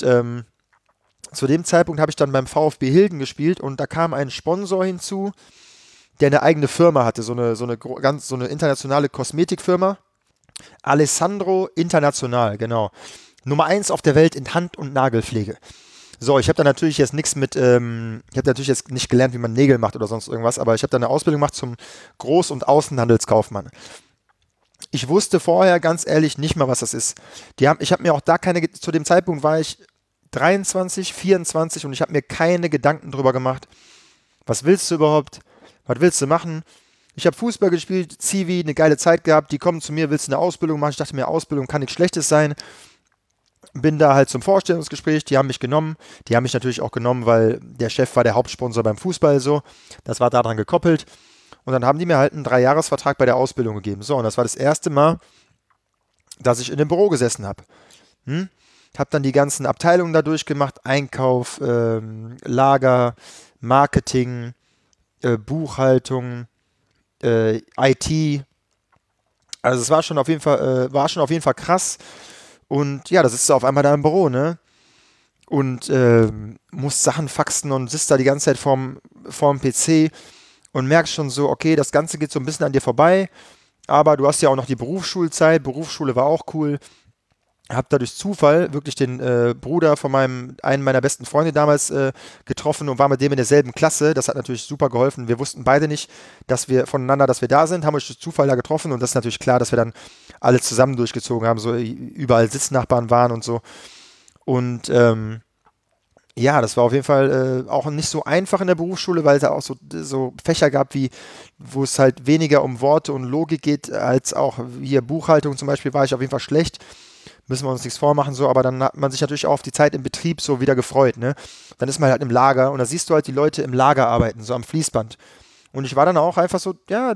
[SPEAKER 1] zu dem Zeitpunkt habe ich dann beim VfB Hilden gespielt und da kam ein Sponsor hinzu, der eine eigene Firma hatte, so eine internationale Kosmetikfirma. Alessandro International, genau. Nummer 1 auf der Welt in Hand- und Nagelpflege. So, ich habe da natürlich jetzt nichts mit, ich habe natürlich jetzt nicht gelernt, wie man Nägel macht oder sonst irgendwas, aber ich habe da eine Ausbildung gemacht zum Groß- und Außenhandelskaufmann. Ich wusste vorher ganz ehrlich nicht mal, was das ist. Ich habe mir auch da zu dem Zeitpunkt war ich 23, 24 und ich habe mir keine Gedanken drüber gemacht. Was willst du überhaupt? Was willst du machen? Ich habe Fußball gespielt, Zivi, eine geile Zeit gehabt. Die kommen zu mir, willst du eine Ausbildung machen? Ich dachte mir, Ausbildung kann nichts Schlechtes sein. Bin da halt zum Vorstellungsgespräch, die haben mich genommen. Die haben mich natürlich auch genommen, weil der Chef war der Hauptsponsor beim Fußball so. Das war daran gekoppelt. Und dann haben die mir halt einen 3-Jahres-Vertrag bei der Ausbildung gegeben. So, und das war das erste Mal, dass ich in dem Büro gesessen habe. Habe dann die ganzen Abteilungen da durchgemacht. Einkauf, Lager, Marketing, Buchhaltung, IT, Also es war schon auf jeden Fall krass. Und ja, das ist auf einmal da im Büro, ne? Und musst Sachen faxen und sitzt da die ganze Zeit vorm PC und merkst schon so, okay, das Ganze geht so ein bisschen an dir vorbei, aber du hast ja auch noch die Berufsschulzeit. Berufsschule war auch cool. Hab da durch Zufall wirklich den Bruder von einen meiner besten Freunde damals getroffen und war mit dem in derselben Klasse. Das hat natürlich super geholfen. Wir wussten beide nicht, dass wir da sind, haben uns durch Zufall da getroffen und das ist natürlich klar, dass wir dann alle zusammen durchgezogen haben, so überall Sitznachbarn waren und so. Und ja, das war auf jeden Fall auch nicht so einfach in der Berufsschule, weil es da auch so Fächer gab, wo es halt weniger um Worte und Logik geht, als auch hier Buchhaltung zum Beispiel war ich auf jeden Fall schlecht. Müssen wir uns nichts vormachen, so, aber dann hat man sich natürlich auch auf die Zeit im Betrieb so wieder gefreut, ne? Dann ist man halt im Lager und da siehst du halt die Leute im Lager arbeiten, so am Fließband. Und ich war dann auch einfach so, ja,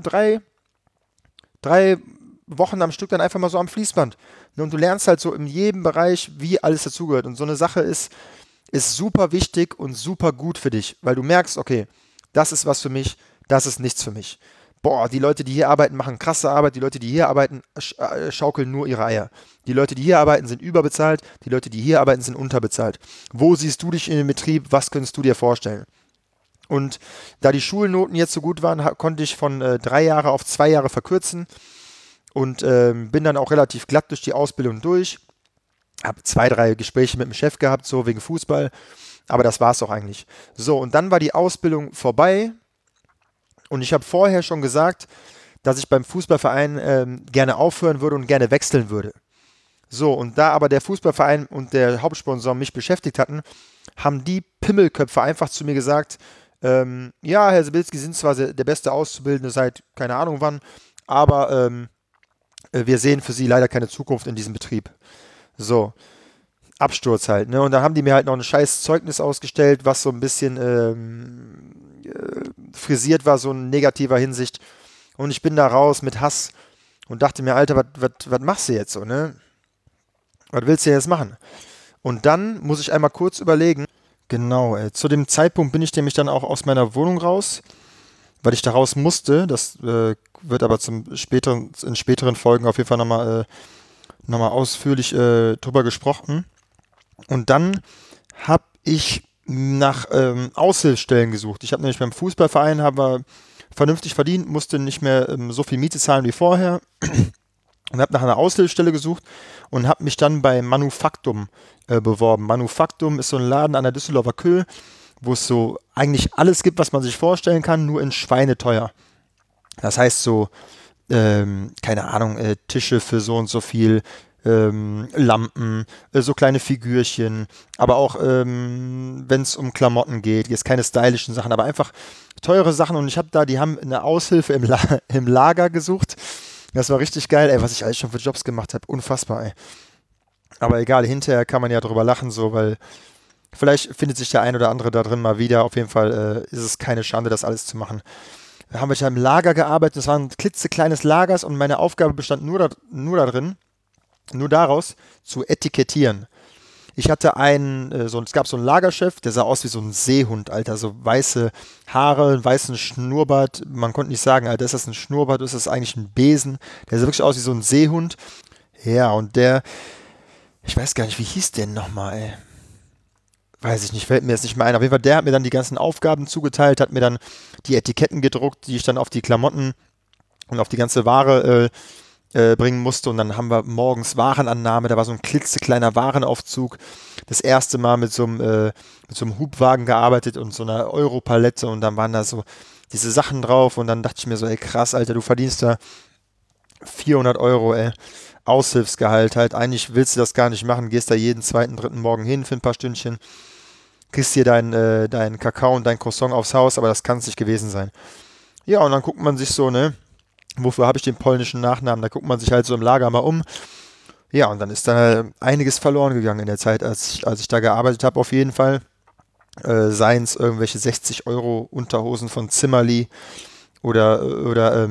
[SPEAKER 1] drei Wochen am Stück dann einfach mal so am Fließband. Ne? Und du lernst halt so in jedem Bereich, wie alles dazugehört. Und so eine Sache ist super wichtig und super gut für dich, weil du merkst, okay, das ist was für mich, das ist nichts für mich. Boah, die Leute, die hier arbeiten, machen krasse Arbeit. Die Leute, die hier arbeiten, schaukeln nur ihre Eier. Die Leute, die hier arbeiten, sind überbezahlt. Die Leute, die hier arbeiten, sind unterbezahlt. Wo siehst du dich in dem Betrieb? Was könntest du dir vorstellen? Und da die Schulnoten jetzt so gut waren, konnte ich von 3 Jahre auf 2 Jahre verkürzen und bin dann auch relativ glatt durch die Ausbildung durch. Habe 2, 3 Gespräche mit dem Chef gehabt, so wegen Fußball. Aber das war es auch eigentlich. So, und dann war die Ausbildung vorbei. Und ich habe vorher schon gesagt, dass ich beim Fußballverein gerne aufhören würde und gerne wechseln würde. So, und da aber der Fußballverein und der Hauptsponsor mich beschäftigt hatten, haben die Pimmelköpfe einfach zu mir gesagt, ja, Herr Sibilski, Sie sind zwar der beste Auszubildende seit keine Ahnung wann, aber wir sehen für Sie leider keine Zukunft in diesem Betrieb. So, Absturz halt, ne? Und dann haben die mir halt noch ein scheiß Zeugnis ausgestellt, was so ein bisschen frisiert war, so in negativer Hinsicht. Und ich bin da raus mit Hass und dachte mir, Alter, was machst du jetzt so, ne? Was willst du jetzt machen? Und dann muss ich einmal kurz überlegen. Genau, zu dem Zeitpunkt bin ich nämlich dann auch aus meiner Wohnung raus, weil ich da raus musste. Das wird aber in späteren Folgen auf jeden Fall nochmal ausführlich drüber gesprochen. Und dann habe ich nach Aushilfsstellen gesucht. Ich habe nämlich beim Fußballverein habe vernünftig verdient, musste nicht mehr so viel Miete zahlen wie vorher und habe nach einer Aushilfsstelle gesucht und habe mich dann bei Manufaktum beworben. Manufaktum ist so ein Laden an der Düsseldorfer Köh, wo es so eigentlich alles gibt, was man sich vorstellen kann, nur in schweineteuer. Das heißt so, keine Ahnung, Tische für so und so viel, Lampen, so kleine Figürchen, aber auch wenn es um Klamotten geht, jetzt keine stylischen Sachen, aber einfach teure Sachen und die haben eine Aushilfe im Lager gesucht. Das war richtig geil, ey, was ich alles schon für Jobs gemacht habe, unfassbar, ey. Aber egal, hinterher kann man ja drüber lachen, so, weil vielleicht findet sich der ein oder andere da drin mal wieder. Auf jeden Fall ist es keine Schande, das alles zu machen. Da haben wir ja im Lager gearbeitet, das war ein klitzekleines Lagers und meine Aufgabe bestand nur daraus, zu etikettieren. Ich hatte es gab so einen Lagerchef, der sah aus wie so ein Seehund, Alter, so weiße Haare, einen weißen Schnurrbart. Man konnte nicht sagen, Alter, ist das ein Schnurrbart, ist das eigentlich ein Besen? Der sah wirklich aus wie so ein Seehund. Ja, und ich weiß gar nicht, wie hieß der nochmal, ey? Weiß ich nicht, fällt mir jetzt nicht mehr ein. Auf jeden Fall, der hat mir dann die ganzen Aufgaben zugeteilt, hat mir dann die Etiketten gedruckt, die ich dann auf die Klamotten und auf die ganze Ware bringen musste. Und dann haben wir morgens Warenannahme, da war so ein klitzekleiner Warenaufzug. Das erste Mal mit so einem Hubwagen gearbeitet und so einer Europalette und dann waren da so diese Sachen drauf und dann dachte ich mir so, ey krass, Alter, du verdienst da 400 Euro, ey. Aushilfsgehalt halt. Eigentlich willst du das gar nicht machen, gehst da jeden zweiten, dritten Morgen hin für ein paar Stündchen, kriegst dir deinen Kakao und dein Croissant aufs Haus, aber das kann es nicht gewesen sein. Ja, und dann guckt man sich so, ne, wofür habe ich den polnischen Nachnamen? Da guckt man sich halt so im Lager mal um. Ja, und dann ist da einiges verloren gegangen in der Zeit, als ich da gearbeitet habe, auf jeden Fall. Seien es irgendwelche 60 Euro Unterhosen von Zimmerli oder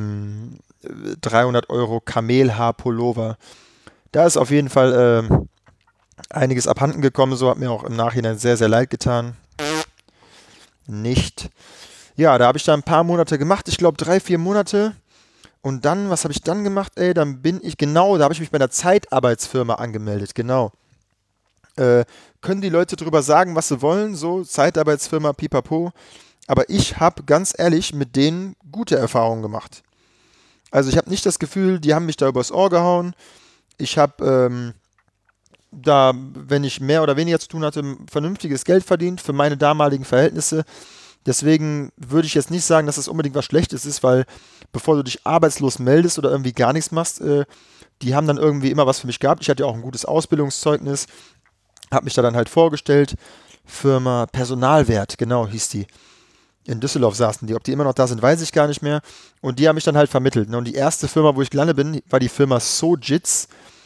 [SPEAKER 1] 300 Euro Kamelhaar-Pullover. Da ist auf jeden Fall einiges abhanden gekommen, so hat mir auch im Nachhinein sehr, sehr leid getan. Nicht. Ja, da habe ich da ein paar Monate gemacht, ich glaube 3, 4 Monate. Und dann, was habe ich dann gemacht, ey? Da habe ich mich bei einer Zeitarbeitsfirma angemeldet, genau. Äh, Können die Leute drüber sagen, was sie wollen, so Zeitarbeitsfirma, pipapo. Aber ich habe ganz ehrlich mit denen gute Erfahrungen gemacht. Also ich habe nicht das Gefühl, die haben mich da übers Ohr gehauen. Ich habe da, wenn ich mehr oder weniger zu tun hatte, vernünftiges Geld verdient für meine damaligen Verhältnisse. Deswegen würde ich jetzt nicht sagen, dass das unbedingt was Schlechtes ist, weil bevor du dich arbeitslos meldest oder irgendwie gar nichts machst, die haben dann irgendwie immer was für mich gehabt. Ich hatte ja auch ein gutes Ausbildungszeugnis, habe mich da dann halt vorgestellt. Firma Personalwert, genau hieß die. In Düsseldorf saßen die. Ob die immer noch da sind, weiß ich gar nicht mehr. Und die haben mich dann halt vermittelt. Ne? Und die erste Firma, wo ich gelandet bin, war die Firma Sojitz.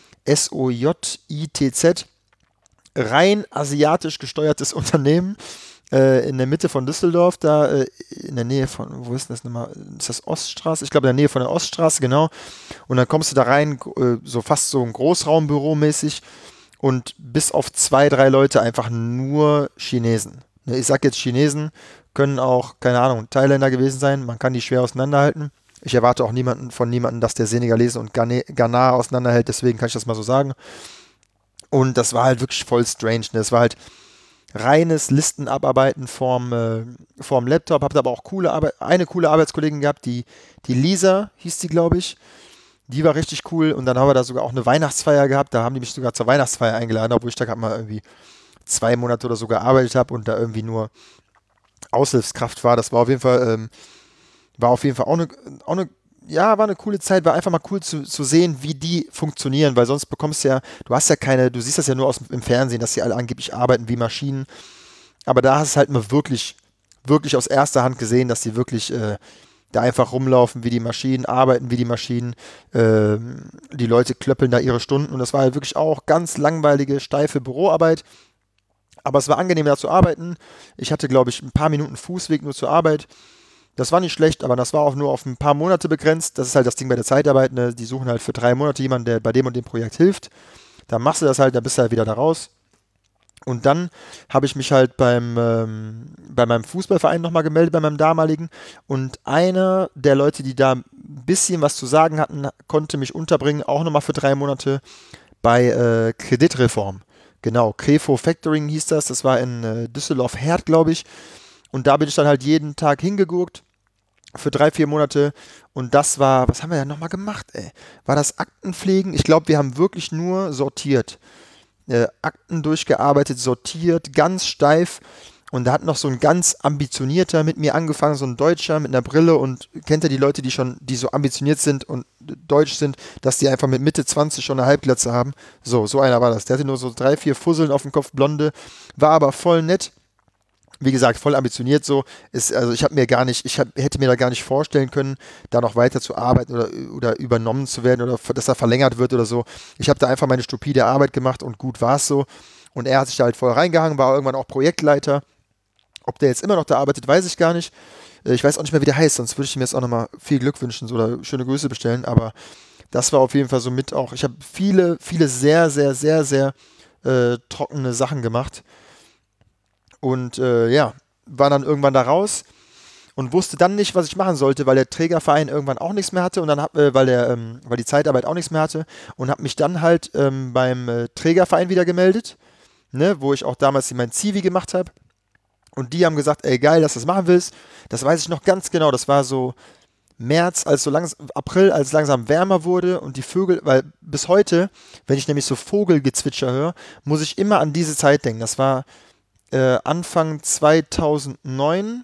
[SPEAKER 1] Sojitz. Rein asiatisch gesteuertes Unternehmen in der Mitte von Düsseldorf, da in der Nähe von, wo ist das nochmal? Ist das Oststraße? Ich glaube in der Nähe von der Oststraße, genau. Und dann kommst du da rein, so fast so ein Großraumbüro mäßig und bis auf zwei, drei Leute einfach nur Chinesen. Ne, ich sag jetzt Chinesen, können auch, keine Ahnung, Thailänder gewesen sein, man kann die schwer auseinanderhalten. Ich erwarte auch niemanden, dass der Senegalesen und Ghana auseinanderhält, deswegen kann ich das mal so sagen. Und das war halt wirklich voll strange. Ne? Das war halt reines Listenabarbeiten vorm Laptop. Hab da aber auch eine coole Arbeitskollegin gehabt, die Lisa hieß die, glaube ich. Die war richtig cool. Und dann haben wir da sogar auch eine Weihnachtsfeier gehabt. Da haben die mich sogar zur Weihnachtsfeier eingeladen, obwohl ich da gerade mal irgendwie 2 Monate oder so gearbeitet habe und da irgendwie nur Aushilfskraft war. Das war auf jeden Fall ja, war eine coole Zeit, war einfach mal cool zu sehen, wie die funktionieren, weil sonst bekommst du ja, du siehst das ja nur im Fernsehen, dass sie alle angeblich arbeiten wie Maschinen, aber da hast du es halt mal wirklich, wirklich aus erster Hand gesehen, dass die wirklich da einfach rumlaufen wie die Maschinen, arbeiten wie die Maschinen, die Leute klöppeln da ihre Stunden und das war halt wirklich auch ganz langweilige, steife Büroarbeit, aber es war angenehm da zu arbeiten. Ich hatte, glaube ich, ein paar Minuten Fußweg nur zur Arbeit. Das war nicht schlecht, aber das war auch nur auf ein paar Monate begrenzt. Das ist halt das Ding bei der Zeitarbeit. Ne? Die suchen halt für 3 Monate jemanden, der bei dem und dem Projekt hilft. Dann machst du das halt, dann bist du halt wieder da raus. Und dann habe ich mich halt bei meinem Fußballverein nochmal gemeldet, bei meinem damaligen. Und einer der Leute, die da ein bisschen was zu sagen hatten, konnte mich unterbringen, auch nochmal für 3 Monate bei Kreditreform. Genau, Krefo Factoring hieß das. Das war in Düsseldorf-Herd, glaube ich. Und da bin ich dann halt jeden Tag hingegurkt für 3, 4 Monate. Und das war, was haben wir ja nochmal gemacht, ey? War das Aktenpflegen? Ich glaube, wir haben wirklich nur sortiert. Akten durchgearbeitet, sortiert, ganz steif. Und da hat noch so ein ganz ambitionierter mit mir angefangen, so ein Deutscher mit einer Brille. Und kennt ihr die Leute, die so ambitioniert sind und deutsch sind, dass die einfach mit Mitte 20 schon eine Halbglatze haben? So einer war das. Der hatte nur so 3, 4 Fusseln auf dem Kopf, blonde, war aber voll nett. Wie gesagt, voll ambitioniert so. Also hätte mir da gar nicht vorstellen können, da noch weiter zu arbeiten oder übernommen zu werden oder dass er verlängert wird oder so. Ich habe da einfach meine stupide Arbeit gemacht und gut war es so. Und er hat sich da halt voll reingehangen, war irgendwann auch Projektleiter. Ob der jetzt immer noch da arbeitet, weiß ich gar nicht. Ich weiß auch nicht mehr, wie der heißt, sonst würde ich ihm jetzt auch nochmal viel Glück wünschen so, oder schöne Grüße bestellen. Aber das war auf jeden Fall so mit auch. Ich habe viele, viele sehr, sehr, sehr, sehr trockene Sachen gemacht. Und ja, war dann irgendwann da raus und wusste dann nicht, was ich machen sollte, weil der Trägerverein irgendwann auch nichts mehr hatte und dann weil die Zeitarbeit auch nichts mehr hatte und habe mich dann halt beim Trägerverein wieder gemeldet, ne, wo ich auch damals mein Zivi gemacht habe. Und die haben gesagt, ey geil, dass du das machen willst. Das weiß ich noch ganz genau. Das war so März, April, als es langsam wärmer wurde und die Vögel, weil bis heute, wenn ich nämlich so Vogelgezwitscher höre, muss ich immer an diese Zeit denken. Das war Anfang 2009,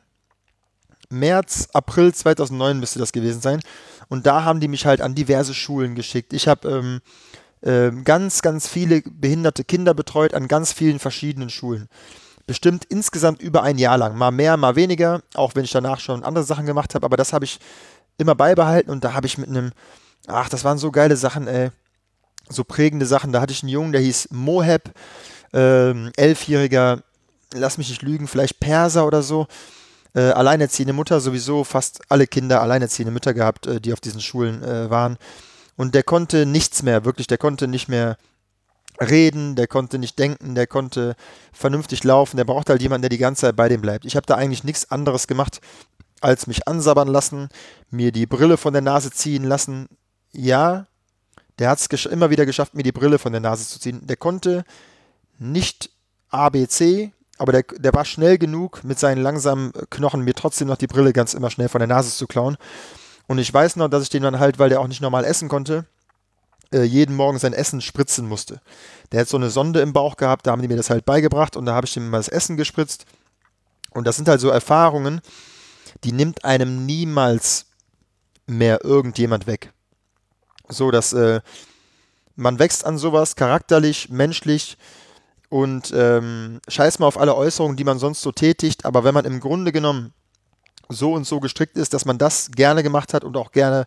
[SPEAKER 1] März, April 2009 müsste das gewesen sein. Und da haben die mich halt an diverse Schulen geschickt. Ich habe ganz, ganz viele behinderte Kinder betreut an ganz vielen verschiedenen Schulen. Bestimmt insgesamt über ein Jahr lang. Mal mehr, mal weniger, auch wenn ich danach schon andere Sachen gemacht habe. Aber das habe ich immer beibehalten und da habe ich das waren so geile Sachen, ey. So prägende Sachen. Da hatte ich einen Jungen, der hieß Moheb, 11-jähriger, lass mich nicht lügen, vielleicht Perser oder so. Alleinerziehende Mutter, sowieso fast alle Kinder alleinerziehende Mütter gehabt, die auf diesen Schulen waren. Und der konnte nichts mehr, wirklich, der konnte nicht mehr reden, der konnte nicht denken, der konnte vernünftig laufen, der braucht halt jemanden, der die ganze Zeit bei dem bleibt. Ich habe da eigentlich nichts anderes gemacht, als mich ansabbern lassen, mir die Brille von der Nase ziehen lassen. Ja, der hat es immer wieder geschafft, mir die Brille von der Nase zu ziehen. Der konnte nicht ABC, aber der war schnell genug, mit seinen langsamen Knochen mir trotzdem noch die Brille ganz immer schnell von der Nase zu klauen. Und ich weiß noch, dass ich den dann halt, weil der auch nicht normal essen konnte, jeden Morgen sein Essen spritzen musste. Der hat so eine Sonde im Bauch gehabt, da haben die mir das halt beigebracht und da habe ich dem mal das Essen gespritzt. Und das sind halt so Erfahrungen, die nimmt einem niemals mehr irgendjemand weg. So, dass man wächst an sowas, charakterlich, menschlich und scheiß mal auf alle Äußerungen, die man sonst so tätigt, aber wenn man im Grunde genommen so und so gestrickt ist, dass man das gerne gemacht hat und auch gerne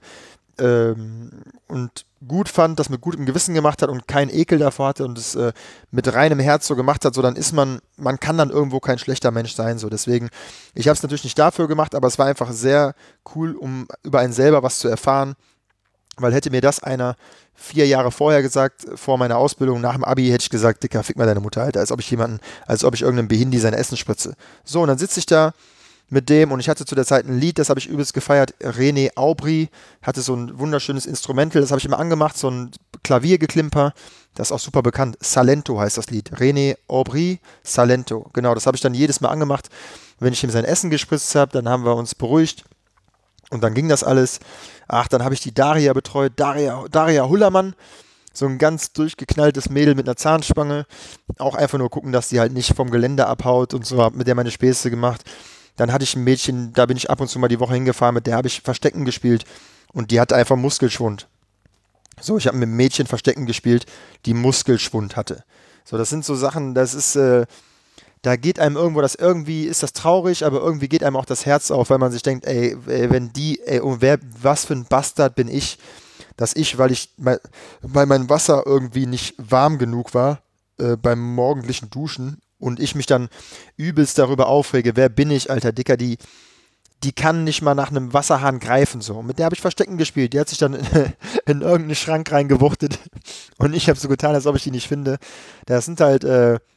[SPEAKER 1] und gut fand, das mit gutem Gewissen gemacht hat und keinen Ekel davor hatte und es mit reinem Herz so gemacht hat, so dann ist man kann dann irgendwo kein schlechter Mensch sein. So. Deswegen, ich habe es natürlich nicht dafür gemacht, aber es war einfach sehr cool, um über einen selber was zu erfahren, weil hätte mir das einer 4 Jahre vorher gesagt, vor meiner Ausbildung, nach dem Abi, hätte ich gesagt, Dicker, fick mal deine Mutter, Alter, als ob ich irgendeinem Behindi sein Essen spritze. So, und dann sitze ich da mit dem und ich hatte zu der Zeit ein Lied, das habe ich übelst gefeiert. René Aubry hatte so ein wunderschönes Instrumental, das habe ich immer angemacht, so ein Klaviergeklimper, das ist auch super bekannt. Salento heißt das Lied. René Aubry, Salento. Genau, das habe ich dann jedes Mal angemacht, wenn ich ihm sein Essen gespritzt habe, dann haben wir uns beruhigt und dann ging das alles. Ach, dann habe ich die Daria betreut, Daria Hullermann, so ein ganz durchgeknalltes Mädel mit einer Zahnspange. Auch einfach nur gucken, dass die halt nicht vom Gelände abhaut und so, habe mit der meine Späße gemacht. Dann hatte ich ein Mädchen, da bin ich ab und zu mal die Woche hingefahren, mit der habe ich Verstecken gespielt und die hatte einfach Muskelschwund. So, ich habe mit einem Mädchen Verstecken gespielt, die Muskelschwund hatte. So, das sind so Sachen, das ist, da geht einem irgendwo irgendwie ist das traurig, aber irgendwie geht einem auch das Herz auf, weil man sich denkt, wenn die, oh, was für ein Bastard bin ich, dass ich, weil mein Wasser irgendwie nicht warm genug war, beim morgendlichen Duschen und ich mich dann übelst darüber aufrege, wer bin ich, alter Dicker, die kann nicht mal nach einem Wasserhahn greifen, so. Und mit der habe ich Verstecken gespielt, die hat sich dann in irgendeinen Schrank reingewuchtet und ich habe so getan, als ob ich die nicht finde. Das sind halt,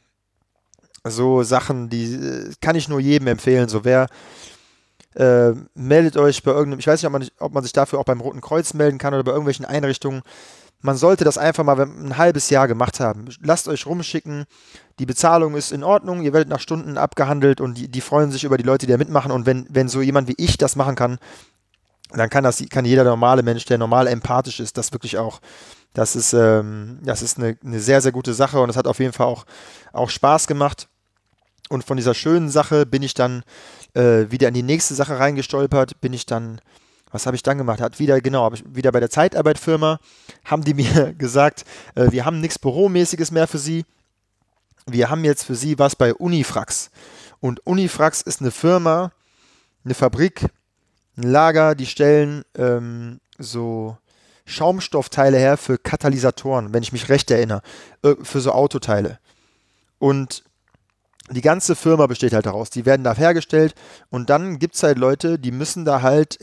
[SPEAKER 1] so Sachen, die kann ich nur jedem empfehlen. So, wer meldet euch bei irgendeinem, ich weiß nicht, ob man sich dafür auch beim Roten Kreuz melden kann oder bei irgendwelchen Einrichtungen. Man sollte das einfach mal ein halbes Jahr gemacht haben. Lasst euch rumschicken. Die Bezahlung ist in Ordnung. Ihr werdet nach Stunden abgehandelt und die freuen sich über die Leute, die da mitmachen. Und wenn so jemand wie ich das machen kann, dann kann jeder normale Mensch, der normal empathisch ist, das wirklich auch. Das ist eine sehr, sehr gute Sache und es hat auf jeden Fall auch Spaß gemacht. Und von dieser schönen Sache bin ich dann wieder in die nächste Sache reingestolpert, was habe ich dann gemacht? Hab ich wieder bei der Zeitarbeitfirma, haben die mir gesagt, wir haben nichts Büromäßiges mehr für Sie, wir haben jetzt für Sie was bei Unifrax. Und Unifrax ist eine Firma, eine Fabrik, ein Lager, die stellen so Schaumstoffteile her für Katalysatoren, wenn ich mich recht erinnere, für so Autoteile. Und die ganze Firma besteht halt daraus. Die werden da hergestellt und dann gibt es halt Leute, die müssen da halt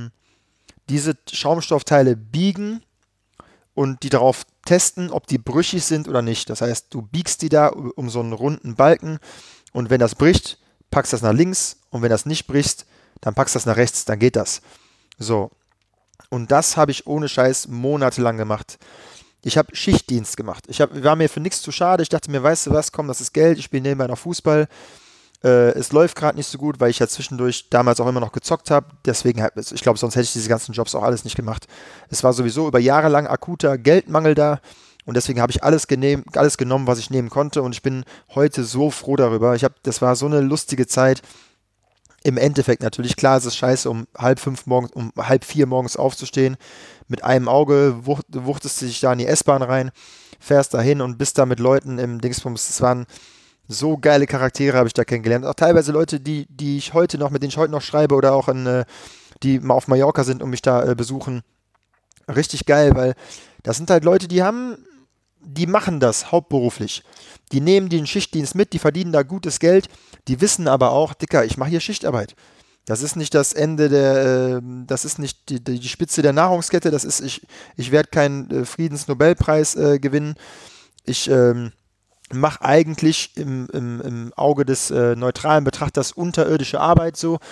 [SPEAKER 1] diese Schaumstoffteile biegen und die darauf testen, ob die brüchig sind oder nicht. Das heißt, du biegst die da um so einen runden Balken und wenn das bricht, packst das nach links und wenn das nicht bricht, dann packst das nach rechts, dann geht das. So. Und das habe ich ohne Scheiß monatelang gemacht. Ich habe Schichtdienst gemacht. War mir für nichts zu schade. Ich dachte mir, weißt du was, komm, das ist Geld. Ich spiele nebenbei noch Fußball. Es läuft gerade nicht so gut, weil ich ja zwischendurch damals auch immer noch gezockt habe. Deswegen, ich glaube, sonst hätte ich diese ganzen Jobs auch alles nicht gemacht. Es war sowieso über Jahre lang akuter Geldmangel da. Und deswegen habe ich alles genommen, was ich nehmen konnte. Und ich bin heute so froh darüber. Das war so eine lustige Zeit. Im Endeffekt natürlich, klar, es ist scheiße, um 3:30 morgens aufzustehen. Mit einem Auge wuchtest du dich da in die S-Bahn rein, fährst da hin und bist da mit Leuten im Dingsbums. Es waren so geile Charaktere, habe ich da kennengelernt. Auch teilweise Leute, mit denen ich heute noch schreibe oder auch die mal auf Mallorca sind und mich da besuchen. Richtig geil, weil das sind halt Leute, die machen das hauptberuflich. Die nehmen den Schichtdienst mit, die verdienen da gutes Geld, die wissen aber auch, Dicker, ich mache hier Schichtarbeit. Das ist nicht das Ende das ist nicht die Spitze der Nahrungskette, ich werde keinen Friedensnobelpreis gewinnen. Ich mache eigentlich im Auge des neutralen Betrachters unterirdische Arbeit so,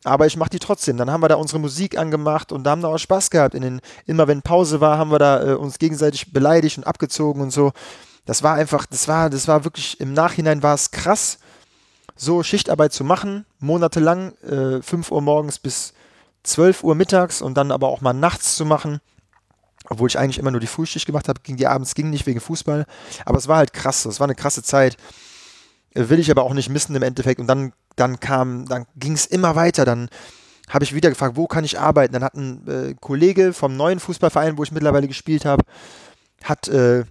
[SPEAKER 1] aber ich mache die trotzdem. Dann haben wir da unsere Musik angemacht und da haben wir auch Spaß gehabt. Immer wenn Pause war, haben wir da uns gegenseitig beleidigt und abgezogen und so. Das war einfach, das war wirklich, im Nachhinein war es krass, so Schichtarbeit zu machen, monatelang, 5 Uhr morgens bis 12 Uhr mittags und dann aber auch mal nachts zu machen. Obwohl ich eigentlich immer nur die Frühschicht gemacht habe, ging die abends, ging nicht wegen Fußball. Aber es war halt krass, es war eine krasse Zeit. Will ich aber auch nicht missen im Endeffekt. Und dann ging es immer weiter. Dann habe ich wieder gefragt, wo kann ich arbeiten? Dann hat ein Kollege vom neuen Fußballverein, wo ich mittlerweile gespielt habe, hat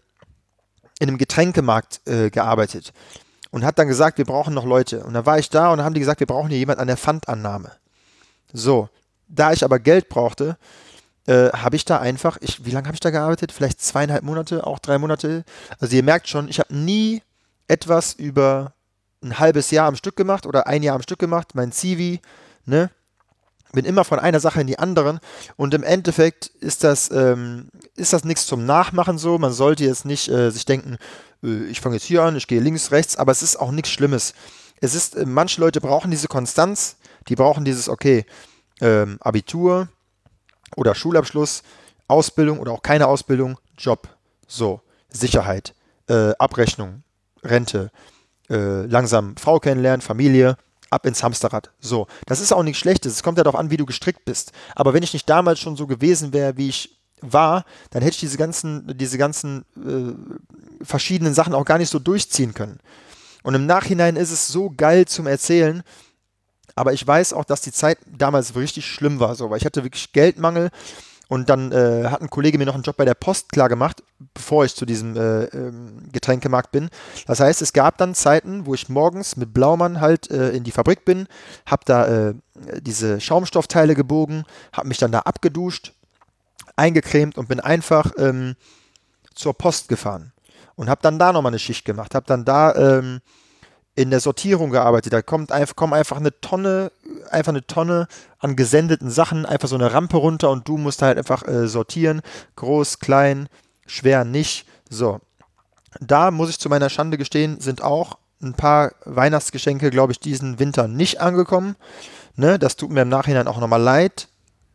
[SPEAKER 1] in einem Getränkemarkt gearbeitet und hat dann gesagt, wir brauchen noch Leute. Und dann war ich da und dann haben die gesagt, wir brauchen hier jemand an der Pfandannahme. So, da ich aber Geld brauchte, habe ich da einfach, wie lange habe ich da gearbeitet? Vielleicht 2,5 Monate, auch 3 Monate. Also ihr merkt schon, ich habe nie etwas über ein halbes Jahr am Stück gemacht oder ein Jahr am Stück gemacht, mein CV, ne? Bin immer von einer Sache in die anderen und im Endeffekt ist das nichts zum Nachmachen so. Man sollte jetzt nicht sich denken, ich fange jetzt hier an, ich gehe links, rechts, aber es ist auch nichts Schlimmes. Manche Leute brauchen diese Konstanz, die brauchen dieses, okay, Abitur oder Schulabschluss, Ausbildung oder auch keine Ausbildung, Job, so, Sicherheit, Abrechnung, Rente, langsam Frau kennenlernen, Familie, ab ins Hamsterrad. So, das ist auch nichts Schlechtes. Es kommt ja darauf an, wie du gestrickt bist. Aber wenn ich nicht damals schon so gewesen wäre, wie ich war, dann hätte ich diese ganzen verschiedenen Sachen auch gar nicht so durchziehen können. Und im Nachhinein ist es so geil zum Erzählen, aber ich weiß auch, dass die Zeit damals richtig schlimm war, so, weil ich hatte wirklich Geldmangel und dann hat ein Kollege mir noch einen Job bei der Post klar gemacht, bevor ich zu diesem Getränkemarkt bin. Das heißt, es gab dann Zeiten, wo ich morgens mit Blaumann halt in die Fabrik bin, habe da diese Schaumstoffteile gebogen, habe mich dann da abgeduscht, eingecremt und bin einfach zur Post gefahren und habe dann da nochmal eine Schicht gemacht, habe dann da in der Sortierung gearbeitet. Da kommt einfach eine Tonne an gesendeten Sachen, einfach so eine Rampe runter und du musst halt einfach sortieren. Groß, klein, schwer, nicht. So. Da muss ich zu meiner Schande gestehen, sind auch ein paar Weihnachtsgeschenke, glaube ich, diesen Winter nicht angekommen. Ne? Das tut mir im Nachhinein auch nochmal leid.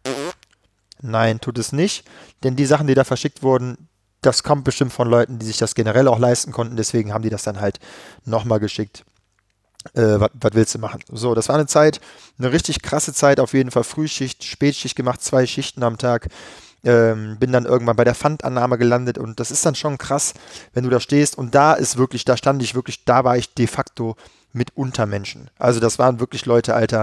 [SPEAKER 1] Nein, tut es nicht. Denn die Sachen, die da verschickt wurden, das kommt bestimmt von Leuten, die sich das generell auch leisten konnten. Deswegen haben die das dann halt nochmal geschickt. Was willst du machen? So, das war eine richtig krasse Zeit, auf jeden Fall Frühschicht, Spätschicht gemacht, 2 Schichten am Tag. Bin dann irgendwann bei der Pfandannahme gelandet und das ist dann schon krass, wenn du da stehst und da stand ich wirklich, da war ich de facto mit Untermenschen. Also das waren wirklich Leute, Alter,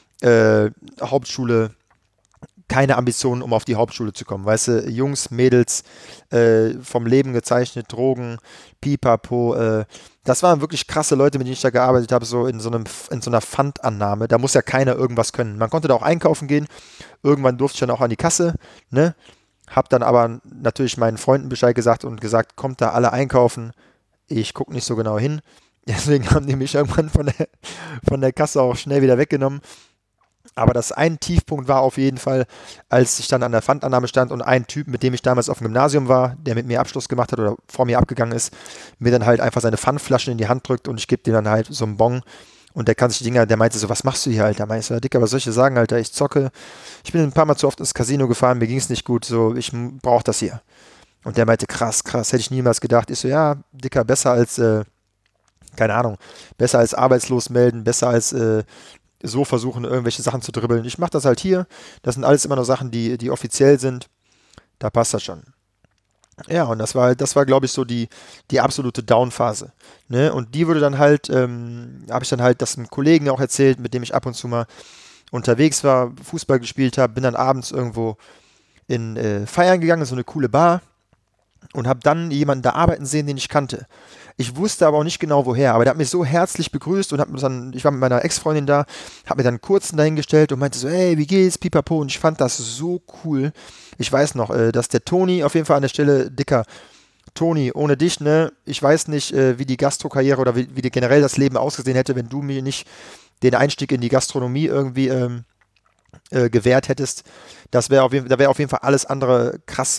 [SPEAKER 1] Hauptschule, keine Ambitionen, um auf die Hauptschule zu kommen. Weißt du, Jungs, Mädels, vom Leben gezeichnet, Drogen, Pipapo, das waren wirklich krasse Leute, mit denen ich da gearbeitet habe, so in so einer Pfandannahme. Da muss ja keiner irgendwas können. Man konnte da auch einkaufen gehen. Irgendwann durfte ich dann auch an die Kasse, ne? Hab dann aber natürlich meinen Freunden Bescheid gesagt und gesagt, kommt da alle einkaufen. Ich gucke nicht so genau hin. Deswegen haben die mich irgendwann von der Kasse auch schnell wieder weggenommen. Aber das ein Tiefpunkt war auf jeden Fall, als ich dann an der Pfandannahme stand und ein Typ, mit dem ich damals auf dem Gymnasium war, der mit mir Abschluss gemacht hat oder vor mir abgegangen ist, mir dann halt einfach seine Pfandflaschen in die Hand drückt und ich gebe dem dann halt so einen Bon und der meinte so, was machst du hier, Alter? Meinst du, ja, Dicker, was soll ich dir sagen, Alter? Ich zocke. Ich bin ein paar Mal zu oft ins Casino gefahren, mir ging es nicht gut, so, ich brauche das hier. Und der meinte, krass, krass, hätte ich niemals gedacht. Ich so, ja, Dicker, besser als, keine Ahnung, besser als arbeitslos melden, besser als so versuchen, irgendwelche Sachen zu dribbeln. Ich mache das halt hier. Das sind alles immer noch Sachen, die offiziell sind. Da passt das schon. Ja, und das war, glaube ich, so die absolute Down-Phase. Ne? Und die wurde dann halt, habe ich dann halt das einem Kollegen auch erzählt, mit dem ich ab und zu mal unterwegs war, Fußball gespielt habe, bin dann abends irgendwo in Feiern gegangen, so eine coole Bar und habe dann jemanden da arbeiten sehen, den ich kannte. Ich wusste aber auch nicht genau woher, aber der hat mich so herzlich begrüßt und ich war mit meiner Ex-Freundin da, habe mir dann einen kurzen dahingestellt und meinte so, hey, wie geht's, pipapo, und ich fand das so cool. Ich weiß noch, dass der Toni auf jeden Fall an der Stelle, Dicker, Toni, ohne dich, ne, ich weiß nicht, wie die Gastrokarriere oder wie generell das Leben ausgesehen hätte, wenn du mir nicht den Einstieg in die Gastronomie irgendwie gewährt hättest. Da wäre auf jeden Fall alles andere krass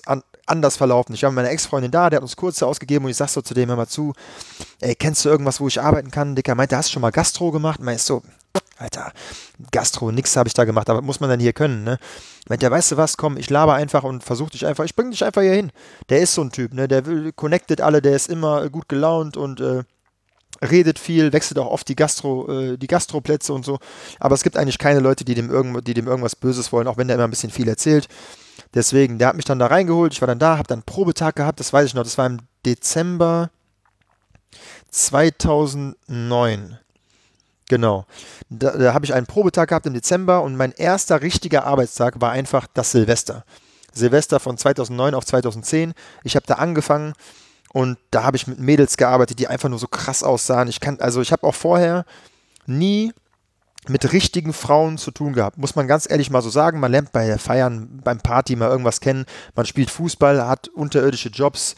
[SPEAKER 1] anders verlaufen. Ich war mit meiner Ex-Freundin da, der hat uns Kurse ausgegeben und ich sag so zu dem, hör mal zu, ey, kennst du irgendwas, wo ich arbeiten kann? Dicker meinte, hast du schon mal Gastro gemacht? Meint so, Alter, Gastro, nix habe ich da gemacht, aber was muss man denn hier können, ne? Meint der, weißt du was, komm, ich laber einfach und versuch dich einfach, ich bring dich einfach hier hin. Der ist so ein Typ, ne? Der will, connectet alle, der ist immer gut gelaunt und redet viel, wechselt auch oft die Gastroplätze und so. Aber es gibt eigentlich keine Leute, die dem irgendwas Böses wollen, auch wenn der immer ein bisschen viel erzählt. Deswegen, der hat mich dann da reingeholt, ich war dann da, hab dann einen Probetag gehabt, das weiß ich noch, das war im Dezember 2009. Genau. Da habe ich einen Probetag gehabt im Dezember und mein erster richtiger Arbeitstag war einfach das Silvester. Silvester von 2009 auf 2010. Ich habe da angefangen und da habe ich mit Mädels gearbeitet, die einfach nur so krass aussahen. Ich habe auch vorher nie mit richtigen Frauen zu tun gehabt. Muss man ganz ehrlich mal so sagen. Man lernt bei Feiern, beim Party mal irgendwas kennen. Man spielt Fußball, hat unterirdische Jobs,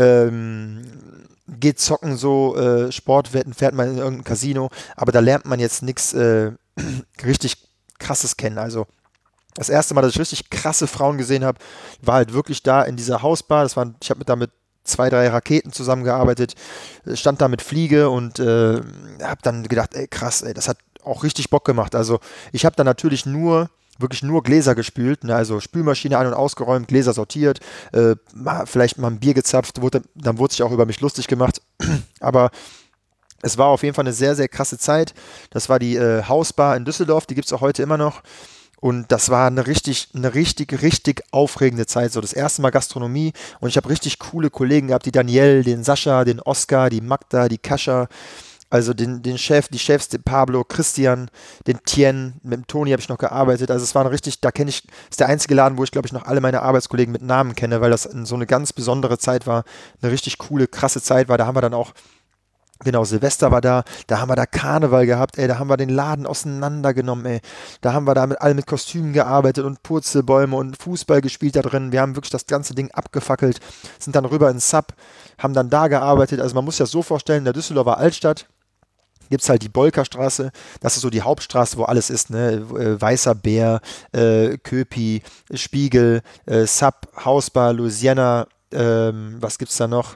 [SPEAKER 1] geht zocken so, Sportwetten, fährt man in irgendein Casino. Aber da lernt man jetzt nichts richtig krasses kennen. Also das erste Mal, dass ich richtig krasse Frauen gesehen habe, war halt wirklich da in dieser Hausbar. Ich habe da mit 2, 3 Raketen zusammengearbeitet, stand da mit Fliege und habe dann gedacht, ey krass, ey, das hat auch richtig Bock gemacht. Also ich habe dann natürlich wirklich nur Gläser gespült, ne? Also Spülmaschine ein- und ausgeräumt, Gläser sortiert, vielleicht mal ein Bier gezapft, dann wurde sich auch über mich lustig gemacht. Aber es war auf jeden Fall eine sehr, sehr krasse Zeit. Das war die Hausbar in Düsseldorf, die gibt es auch heute immer noch. Und das war eine richtig aufregende Zeit. So das erste Mal Gastronomie. Und ich habe richtig coole Kollegen gehabt, die Danielle, den Sascha, den Oskar, die Magda, die Kascha. Also den Chef, die Chefs, den Pablo, Christian, den Tien, mit dem Toni habe ich noch gearbeitet. Also es war ist der einzige Laden, wo ich glaube ich noch alle meine Arbeitskollegen mit Namen kenne, weil das so eine ganz besondere Zeit war, eine richtig coole, krasse Zeit war. Da haben wir dann auch, genau, Silvester war da haben wir da Karneval gehabt, ey, da haben wir den Laden auseinandergenommen, ey. Da haben wir da mit alle mit Kostümen gearbeitet und Purzelbäume und Fußball gespielt da drin. Wir haben wirklich das ganze Ding abgefackelt, sind dann rüber ins Sub, haben dann da gearbeitet. Also man muss sich das so vorstellen, in der Düsseldorfer Altstadt gibt es halt die Bolkerstraße, das ist so die Hauptstraße, wo alles ist, ne? Weißer Bär, Köpi, Spiegel, Sub, Hausbar, Louisiana, was gibt's da noch?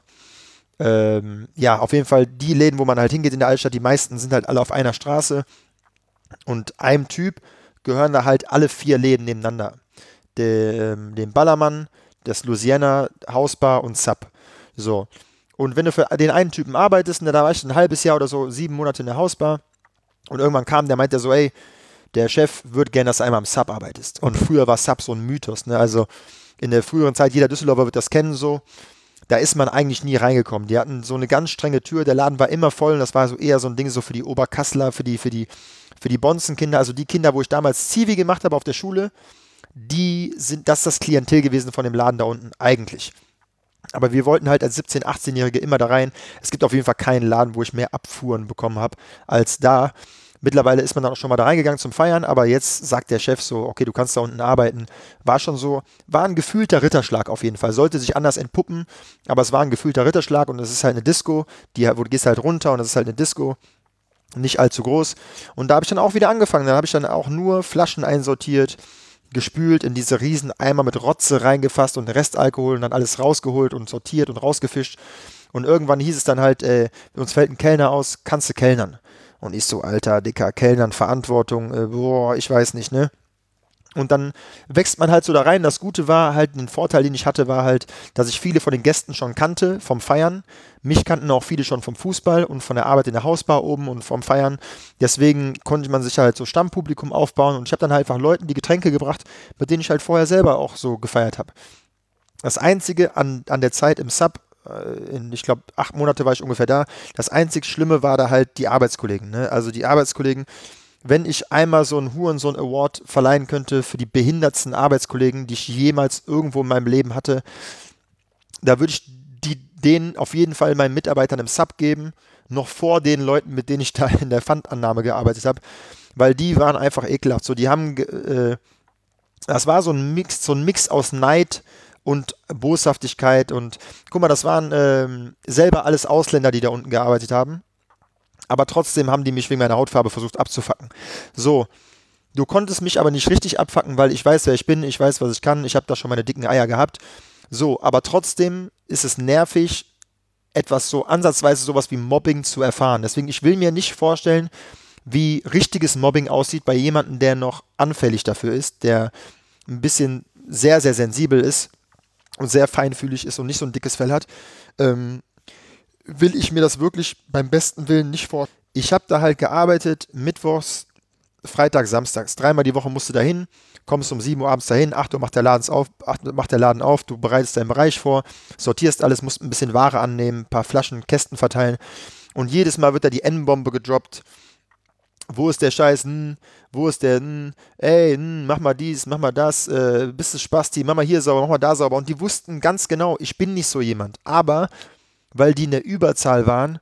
[SPEAKER 1] Ja, auf jeden Fall die Läden, wo man halt hingeht in der Altstadt, die meisten sind halt alle auf einer Straße und einem Typ gehören da halt alle 4 Läden nebeneinander. Dem Ballermann, das Louisiana, Hausbar und Sub. So. Und wenn du für den einen Typen arbeitest, ne, da war ich ein halbes Jahr oder so, 7 Monate in der Hausbar und irgendwann kam der, meinte so, ey, der Chef würde gerne, dass du einmal am Sub arbeitest. Und früher war Sub so ein Mythos, ne? Also in der früheren Zeit, jeder Düsseldorfer wird das kennen so, da ist man eigentlich nie reingekommen. Die hatten so eine ganz strenge Tür, der Laden war immer voll und das war so eher so ein Ding so für die Oberkassler, für die Bonzenkinder, also die Kinder, wo ich damals Zivi gemacht habe auf der Schule, das ist das Klientel gewesen von dem Laden da unten eigentlich. Aber wir wollten halt als 17-, 18-Jährige immer da rein. Es gibt auf jeden Fall keinen Laden, wo ich mehr Abfuhren bekommen habe als da. Mittlerweile ist man dann auch schon mal da reingegangen zum Feiern, aber jetzt sagt der Chef so, okay, du kannst da unten arbeiten. War schon so, war ein gefühlter Ritterschlag auf jeden Fall. Sollte sich anders entpuppen, aber es war ein gefühlter Ritterschlag und es ist halt eine Disco, wo du gehst halt runter und es ist halt eine Disco, nicht allzu groß. Und da habe ich dann auch wieder angefangen. Da habe ich dann auch nur Flaschen einsortiert, gespült, in diese riesen Eimer mit Rotze reingefasst und Restalkohol und dann alles rausgeholt und sortiert und rausgefischt. Und irgendwann hieß es dann halt, uns fällt ein Kellner aus, kannst du kellnern? Und ich so, alter, dicker, Kellnern, Verantwortung, boah, ich weiß nicht, ne? Und dann wächst man halt so da rein. Das Gute war halt, den Vorteil, den ich hatte, war halt, dass ich viele von den Gästen schon kannte vom Feiern. Mich kannten auch viele schon vom Fußball und von der Arbeit in der Hausbar oben und vom Feiern. Deswegen konnte man sich halt so Stammpublikum aufbauen und ich habe dann halt einfach Leuten die Getränke gebracht, mit denen ich halt vorher selber auch so gefeiert habe. Das Einzige an der Zeit im Sub, ich glaube 8 Monate war ich ungefähr da, das einzig Schlimme war da halt die Arbeitskollegen. Ne? Also die Arbeitskollegen, wenn ich einmal so einen Hurensohn Award verleihen könnte für die behindertsten Arbeitskollegen, die ich jemals irgendwo in meinem Leben hatte, da würde ich denen auf jeden Fall meinen Mitarbeitern im Sub geben, noch vor den Leuten, mit denen ich da in der Pfandannahme gearbeitet habe, weil die waren einfach ekelhaft. So, das war so ein Mix aus Neid und Boshaftigkeit und guck mal, das waren selber alles Ausländer, die da unten gearbeitet haben. Aber trotzdem haben die mich wegen meiner Hautfarbe versucht abzufacken. So, du konntest mich aber nicht richtig abfacken, weil ich weiß, wer ich bin, ich weiß, was ich kann, ich habe da schon meine dicken Eier gehabt. So, aber trotzdem ist es nervig, etwas so ansatzweise sowas wie Mobbing zu erfahren. Deswegen, ich will mir nicht vorstellen, wie richtiges Mobbing aussieht bei jemandem, der noch anfällig dafür ist, der ein bisschen sehr, sehr sensibel ist und sehr feinfühlig ist und nicht so ein dickes Fell hat. Ähm, Will ich mir das wirklich beim besten Willen nicht vorstellen. Ich habe da halt gearbeitet, mittwochs, Freitag, samstags. Dreimal die Woche musst du dahin, kommst um 7 Uhr abends dahin, 8 Uhr macht der Laden auf, du bereitest deinen Bereich vor, sortierst alles, musst ein bisschen Ware annehmen, ein paar Flaschen, Kästen verteilen und jedes Mal wird da die N-Bombe gedroppt. Wo ist der Scheiß? Wo ist der? Ey, mach mal dies, mach mal das, bist du Spasti, mach mal hier sauber, mach mal da sauber. Und die wussten ganz genau, ich bin nicht so jemand. Aber weil die in der Überzahl waren,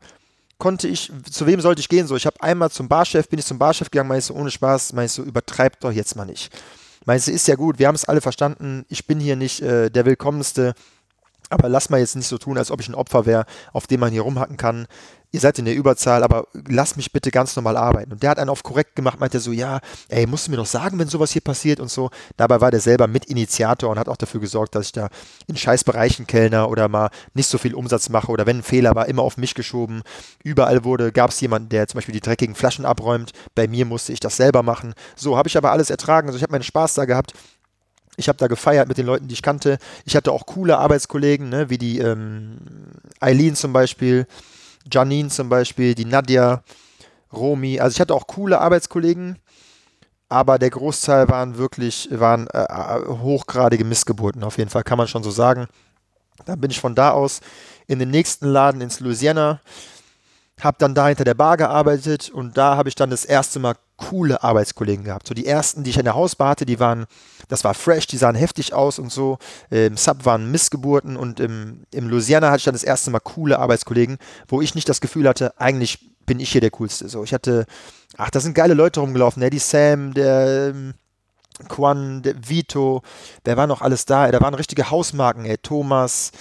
[SPEAKER 1] zu wem sollte ich gehen? So, ich habe einmal bin ich zum Barchef gegangen, meinst du, ohne Spaß, meinst du, übertreib doch jetzt mal nicht. Meinst du, ist ja gut, wir haben es alle verstanden, ich bin hier nicht der Willkommenste, aber lass mal jetzt nicht so tun, als ob ich ein Opfer wäre, auf dem man hier rumhacken kann. Ihr seid in der Überzahl, aber lass mich bitte ganz normal arbeiten. Und der hat einen auf korrekt gemacht, meinte so, ja, ey, musst du mir doch sagen, wenn sowas hier passiert und so. Dabei war der selber Mitinitiator und hat auch dafür gesorgt, dass ich da in Scheißbereichen kellner oder mal nicht so viel Umsatz mache oder wenn ein Fehler war, immer auf mich geschoben. Überall gab es jemanden, der zum Beispiel die dreckigen Flaschen abräumt. Bei mir musste ich das selber machen. So, habe ich aber alles ertragen. Also ich habe meinen Spaß da gehabt. Ich habe da gefeiert mit den Leuten, die ich kannte. Ich hatte auch coole Arbeitskollegen, ne, wie die Eileen zum Beispiel, Janine zum Beispiel, die Nadja, Romy. Also ich hatte auch coole Arbeitskollegen, aber der Großteil waren hochgradige Missgeburten. Auf jeden Fall kann man schon so sagen. Dann bin ich von da aus in den nächsten Laden ins Louisiana, habe dann da hinter der Bar gearbeitet und da habe ich dann das erste Mal coole Arbeitskollegen gehabt. So die ersten, die ich in der Hausbar hatte, das war fresh, die sahen heftig aus und so. Im Sub waren Missgeburten und im Louisiana hatte ich dann das erste Mal coole Arbeitskollegen, wo ich nicht das Gefühl hatte, eigentlich bin ich hier der Coolste. So, da sind geile Leute rumgelaufen, ne? Die Sam, der Quan, der Vito, wer war noch alles da? Ey, da waren richtige Hausmarken, ey. Thomas,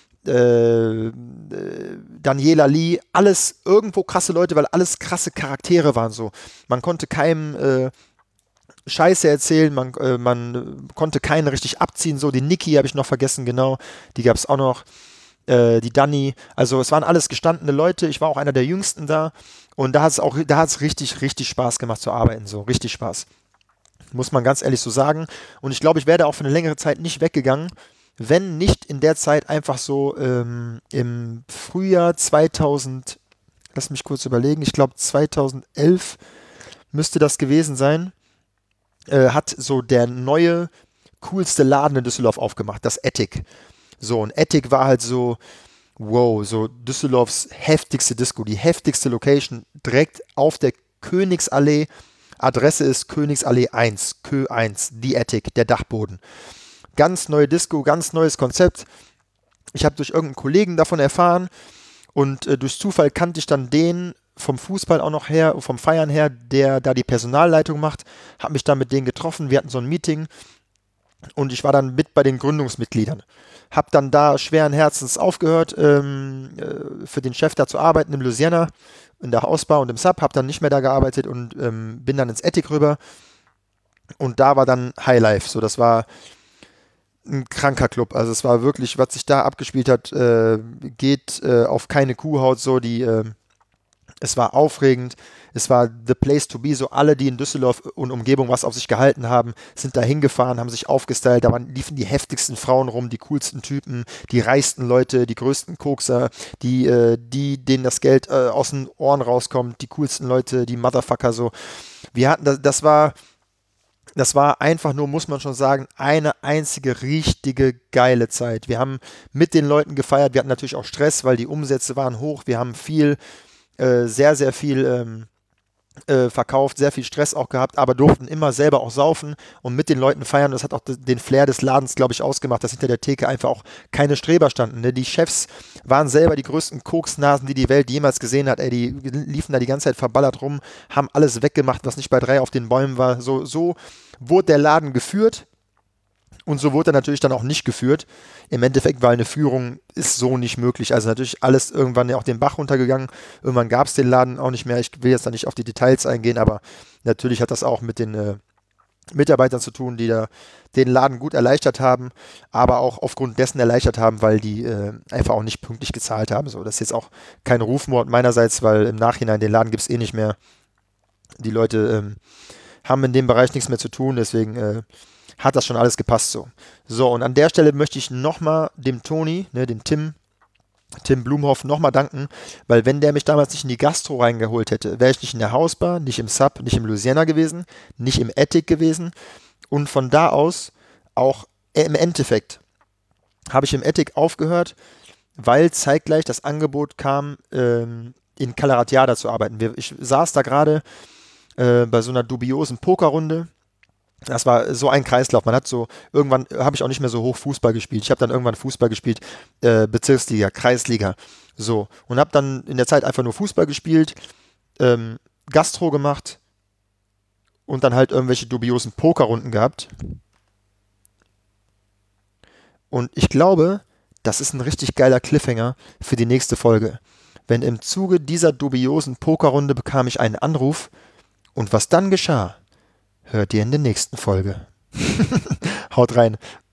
[SPEAKER 1] Daniela Lee, alles irgendwo krasse Leute, weil alles krasse Charaktere waren so. Man konnte keinem Scheiße erzählen, man konnte keinen richtig abziehen, so. Die Niki habe ich noch vergessen, genau, die gab es auch noch, die Dani, also es waren alles gestandene Leute, ich war auch einer der Jüngsten da und da hat es richtig, richtig Spaß gemacht zu arbeiten, so, richtig Spaß. Muss man ganz ehrlich so sagen. Und ich glaube, ich wäre da auch für eine längere Zeit nicht weggegangen, wenn nicht in der Zeit einfach so im Frühjahr 2000, lass mich kurz überlegen, ich glaube 2011 müsste das gewesen sein, hat so der neue, coolste Laden in Düsseldorf aufgemacht, das Attic. So, und Attic war halt so, wow, so Düsseldorfs heftigste Disco, die heftigste Location, direkt auf der Königsallee. Adresse ist Königsallee 1, Kö 1, die Attic, der Dachboden. Ganz neue Disco, ganz neues Konzept. Ich habe durch irgendeinen Kollegen davon erfahren und durch Zufall kannte ich dann den vom Fußball auch noch her, vom Feiern her, der da die Personalleitung macht, habe mich dann mit denen getroffen, wir hatten so ein Meeting und ich war dann mit bei den Gründungsmitgliedern. Hab dann da schweren Herzens aufgehört, für den Chef da zu arbeiten im Louisiana, in der Hausbar und im Sub, hab dann nicht mehr da gearbeitet und bin dann ins Attic rüber und da war dann Highlife. So, das war ein kranker Club. Also es war wirklich, was sich da abgespielt hat, geht auf keine Kuhhaut so. Es war aufregend, es war the place to be, so alle, die in Düsseldorf und Umgebung was auf sich gehalten haben, sind da hingefahren, haben sich aufgestylt, liefen die heftigsten Frauen rum, die coolsten Typen, die reichsten Leute, die größten Kokser, denen das Geld aus den Ohren rauskommt, die coolsten Leute, die Motherfucker so. Wir hatten, das war einfach nur, muss man schon sagen, eine einzige richtige geile Zeit. Wir haben mit den Leuten gefeiert, wir hatten natürlich auch Stress, weil die Umsätze waren hoch, wir haben sehr, sehr viel verkauft, sehr viel Stress auch gehabt, aber durften immer selber auch saufen und mit den Leuten feiern. Das hat auch den Flair des Ladens, glaube ich, ausgemacht, dass hinter der Theke einfach auch keine Streber standen. Ne? Die Chefs waren selber die größten Koksnasen, die die Welt jemals gesehen hat. Ey, die liefen da die ganze Zeit verballert rum, haben alles weggemacht, was nicht bei 3 auf den Bäumen war. So wurde der Laden geführt. Und so wurde er natürlich dann auch nicht geführt. Im Endeffekt, weil eine Führung ist so nicht möglich. Also natürlich alles irgendwann ja auch den Bach runtergegangen. Irgendwann gab es den Laden auch nicht mehr. Ich will jetzt da nicht auf die Details eingehen, aber natürlich hat das auch mit den Mitarbeitern zu tun, die da den Laden gut erleichtert haben, aber auch aufgrund dessen erleichtert haben, weil die einfach auch nicht pünktlich gezahlt haben. So, das ist jetzt auch kein Rufmord meinerseits, weil im Nachhinein den Laden gibt es eh nicht mehr. Die Leute haben in dem Bereich nichts mehr zu tun, deswegen hat das schon alles gepasst so. So, und an der Stelle möchte ich nochmal dem Toni, ne, dem Tim Blumhoff nochmal danken, weil wenn der mich damals nicht in die Gastro reingeholt hätte, wäre ich nicht in der Hausbar, nicht im Sub, nicht im Louisiana gewesen, nicht im Attic gewesen und von da aus auch im Endeffekt habe ich im Attic aufgehört, weil zeitgleich das Angebot kam, in Calaratiada zu arbeiten. Ich saß da gerade bei so einer dubiosen Pokerrunde. Das war so ein Kreislauf. Man hat so, irgendwann habe ich auch nicht mehr so hoch Fußball gespielt. Ich habe dann irgendwann Fußball gespielt, Bezirksliga, Kreisliga. So. Und habe dann in der Zeit einfach nur Fußball gespielt, Gastro gemacht und dann halt irgendwelche dubiosen Pokerrunden gehabt. Und ich glaube, das ist ein richtig geiler Cliffhanger für die nächste Folge. Wenn im Zuge dieser dubiosen Pokerrunde bekam ich einen Anruf und was dann geschah, hört ihr in der nächsten Folge. Haut rein.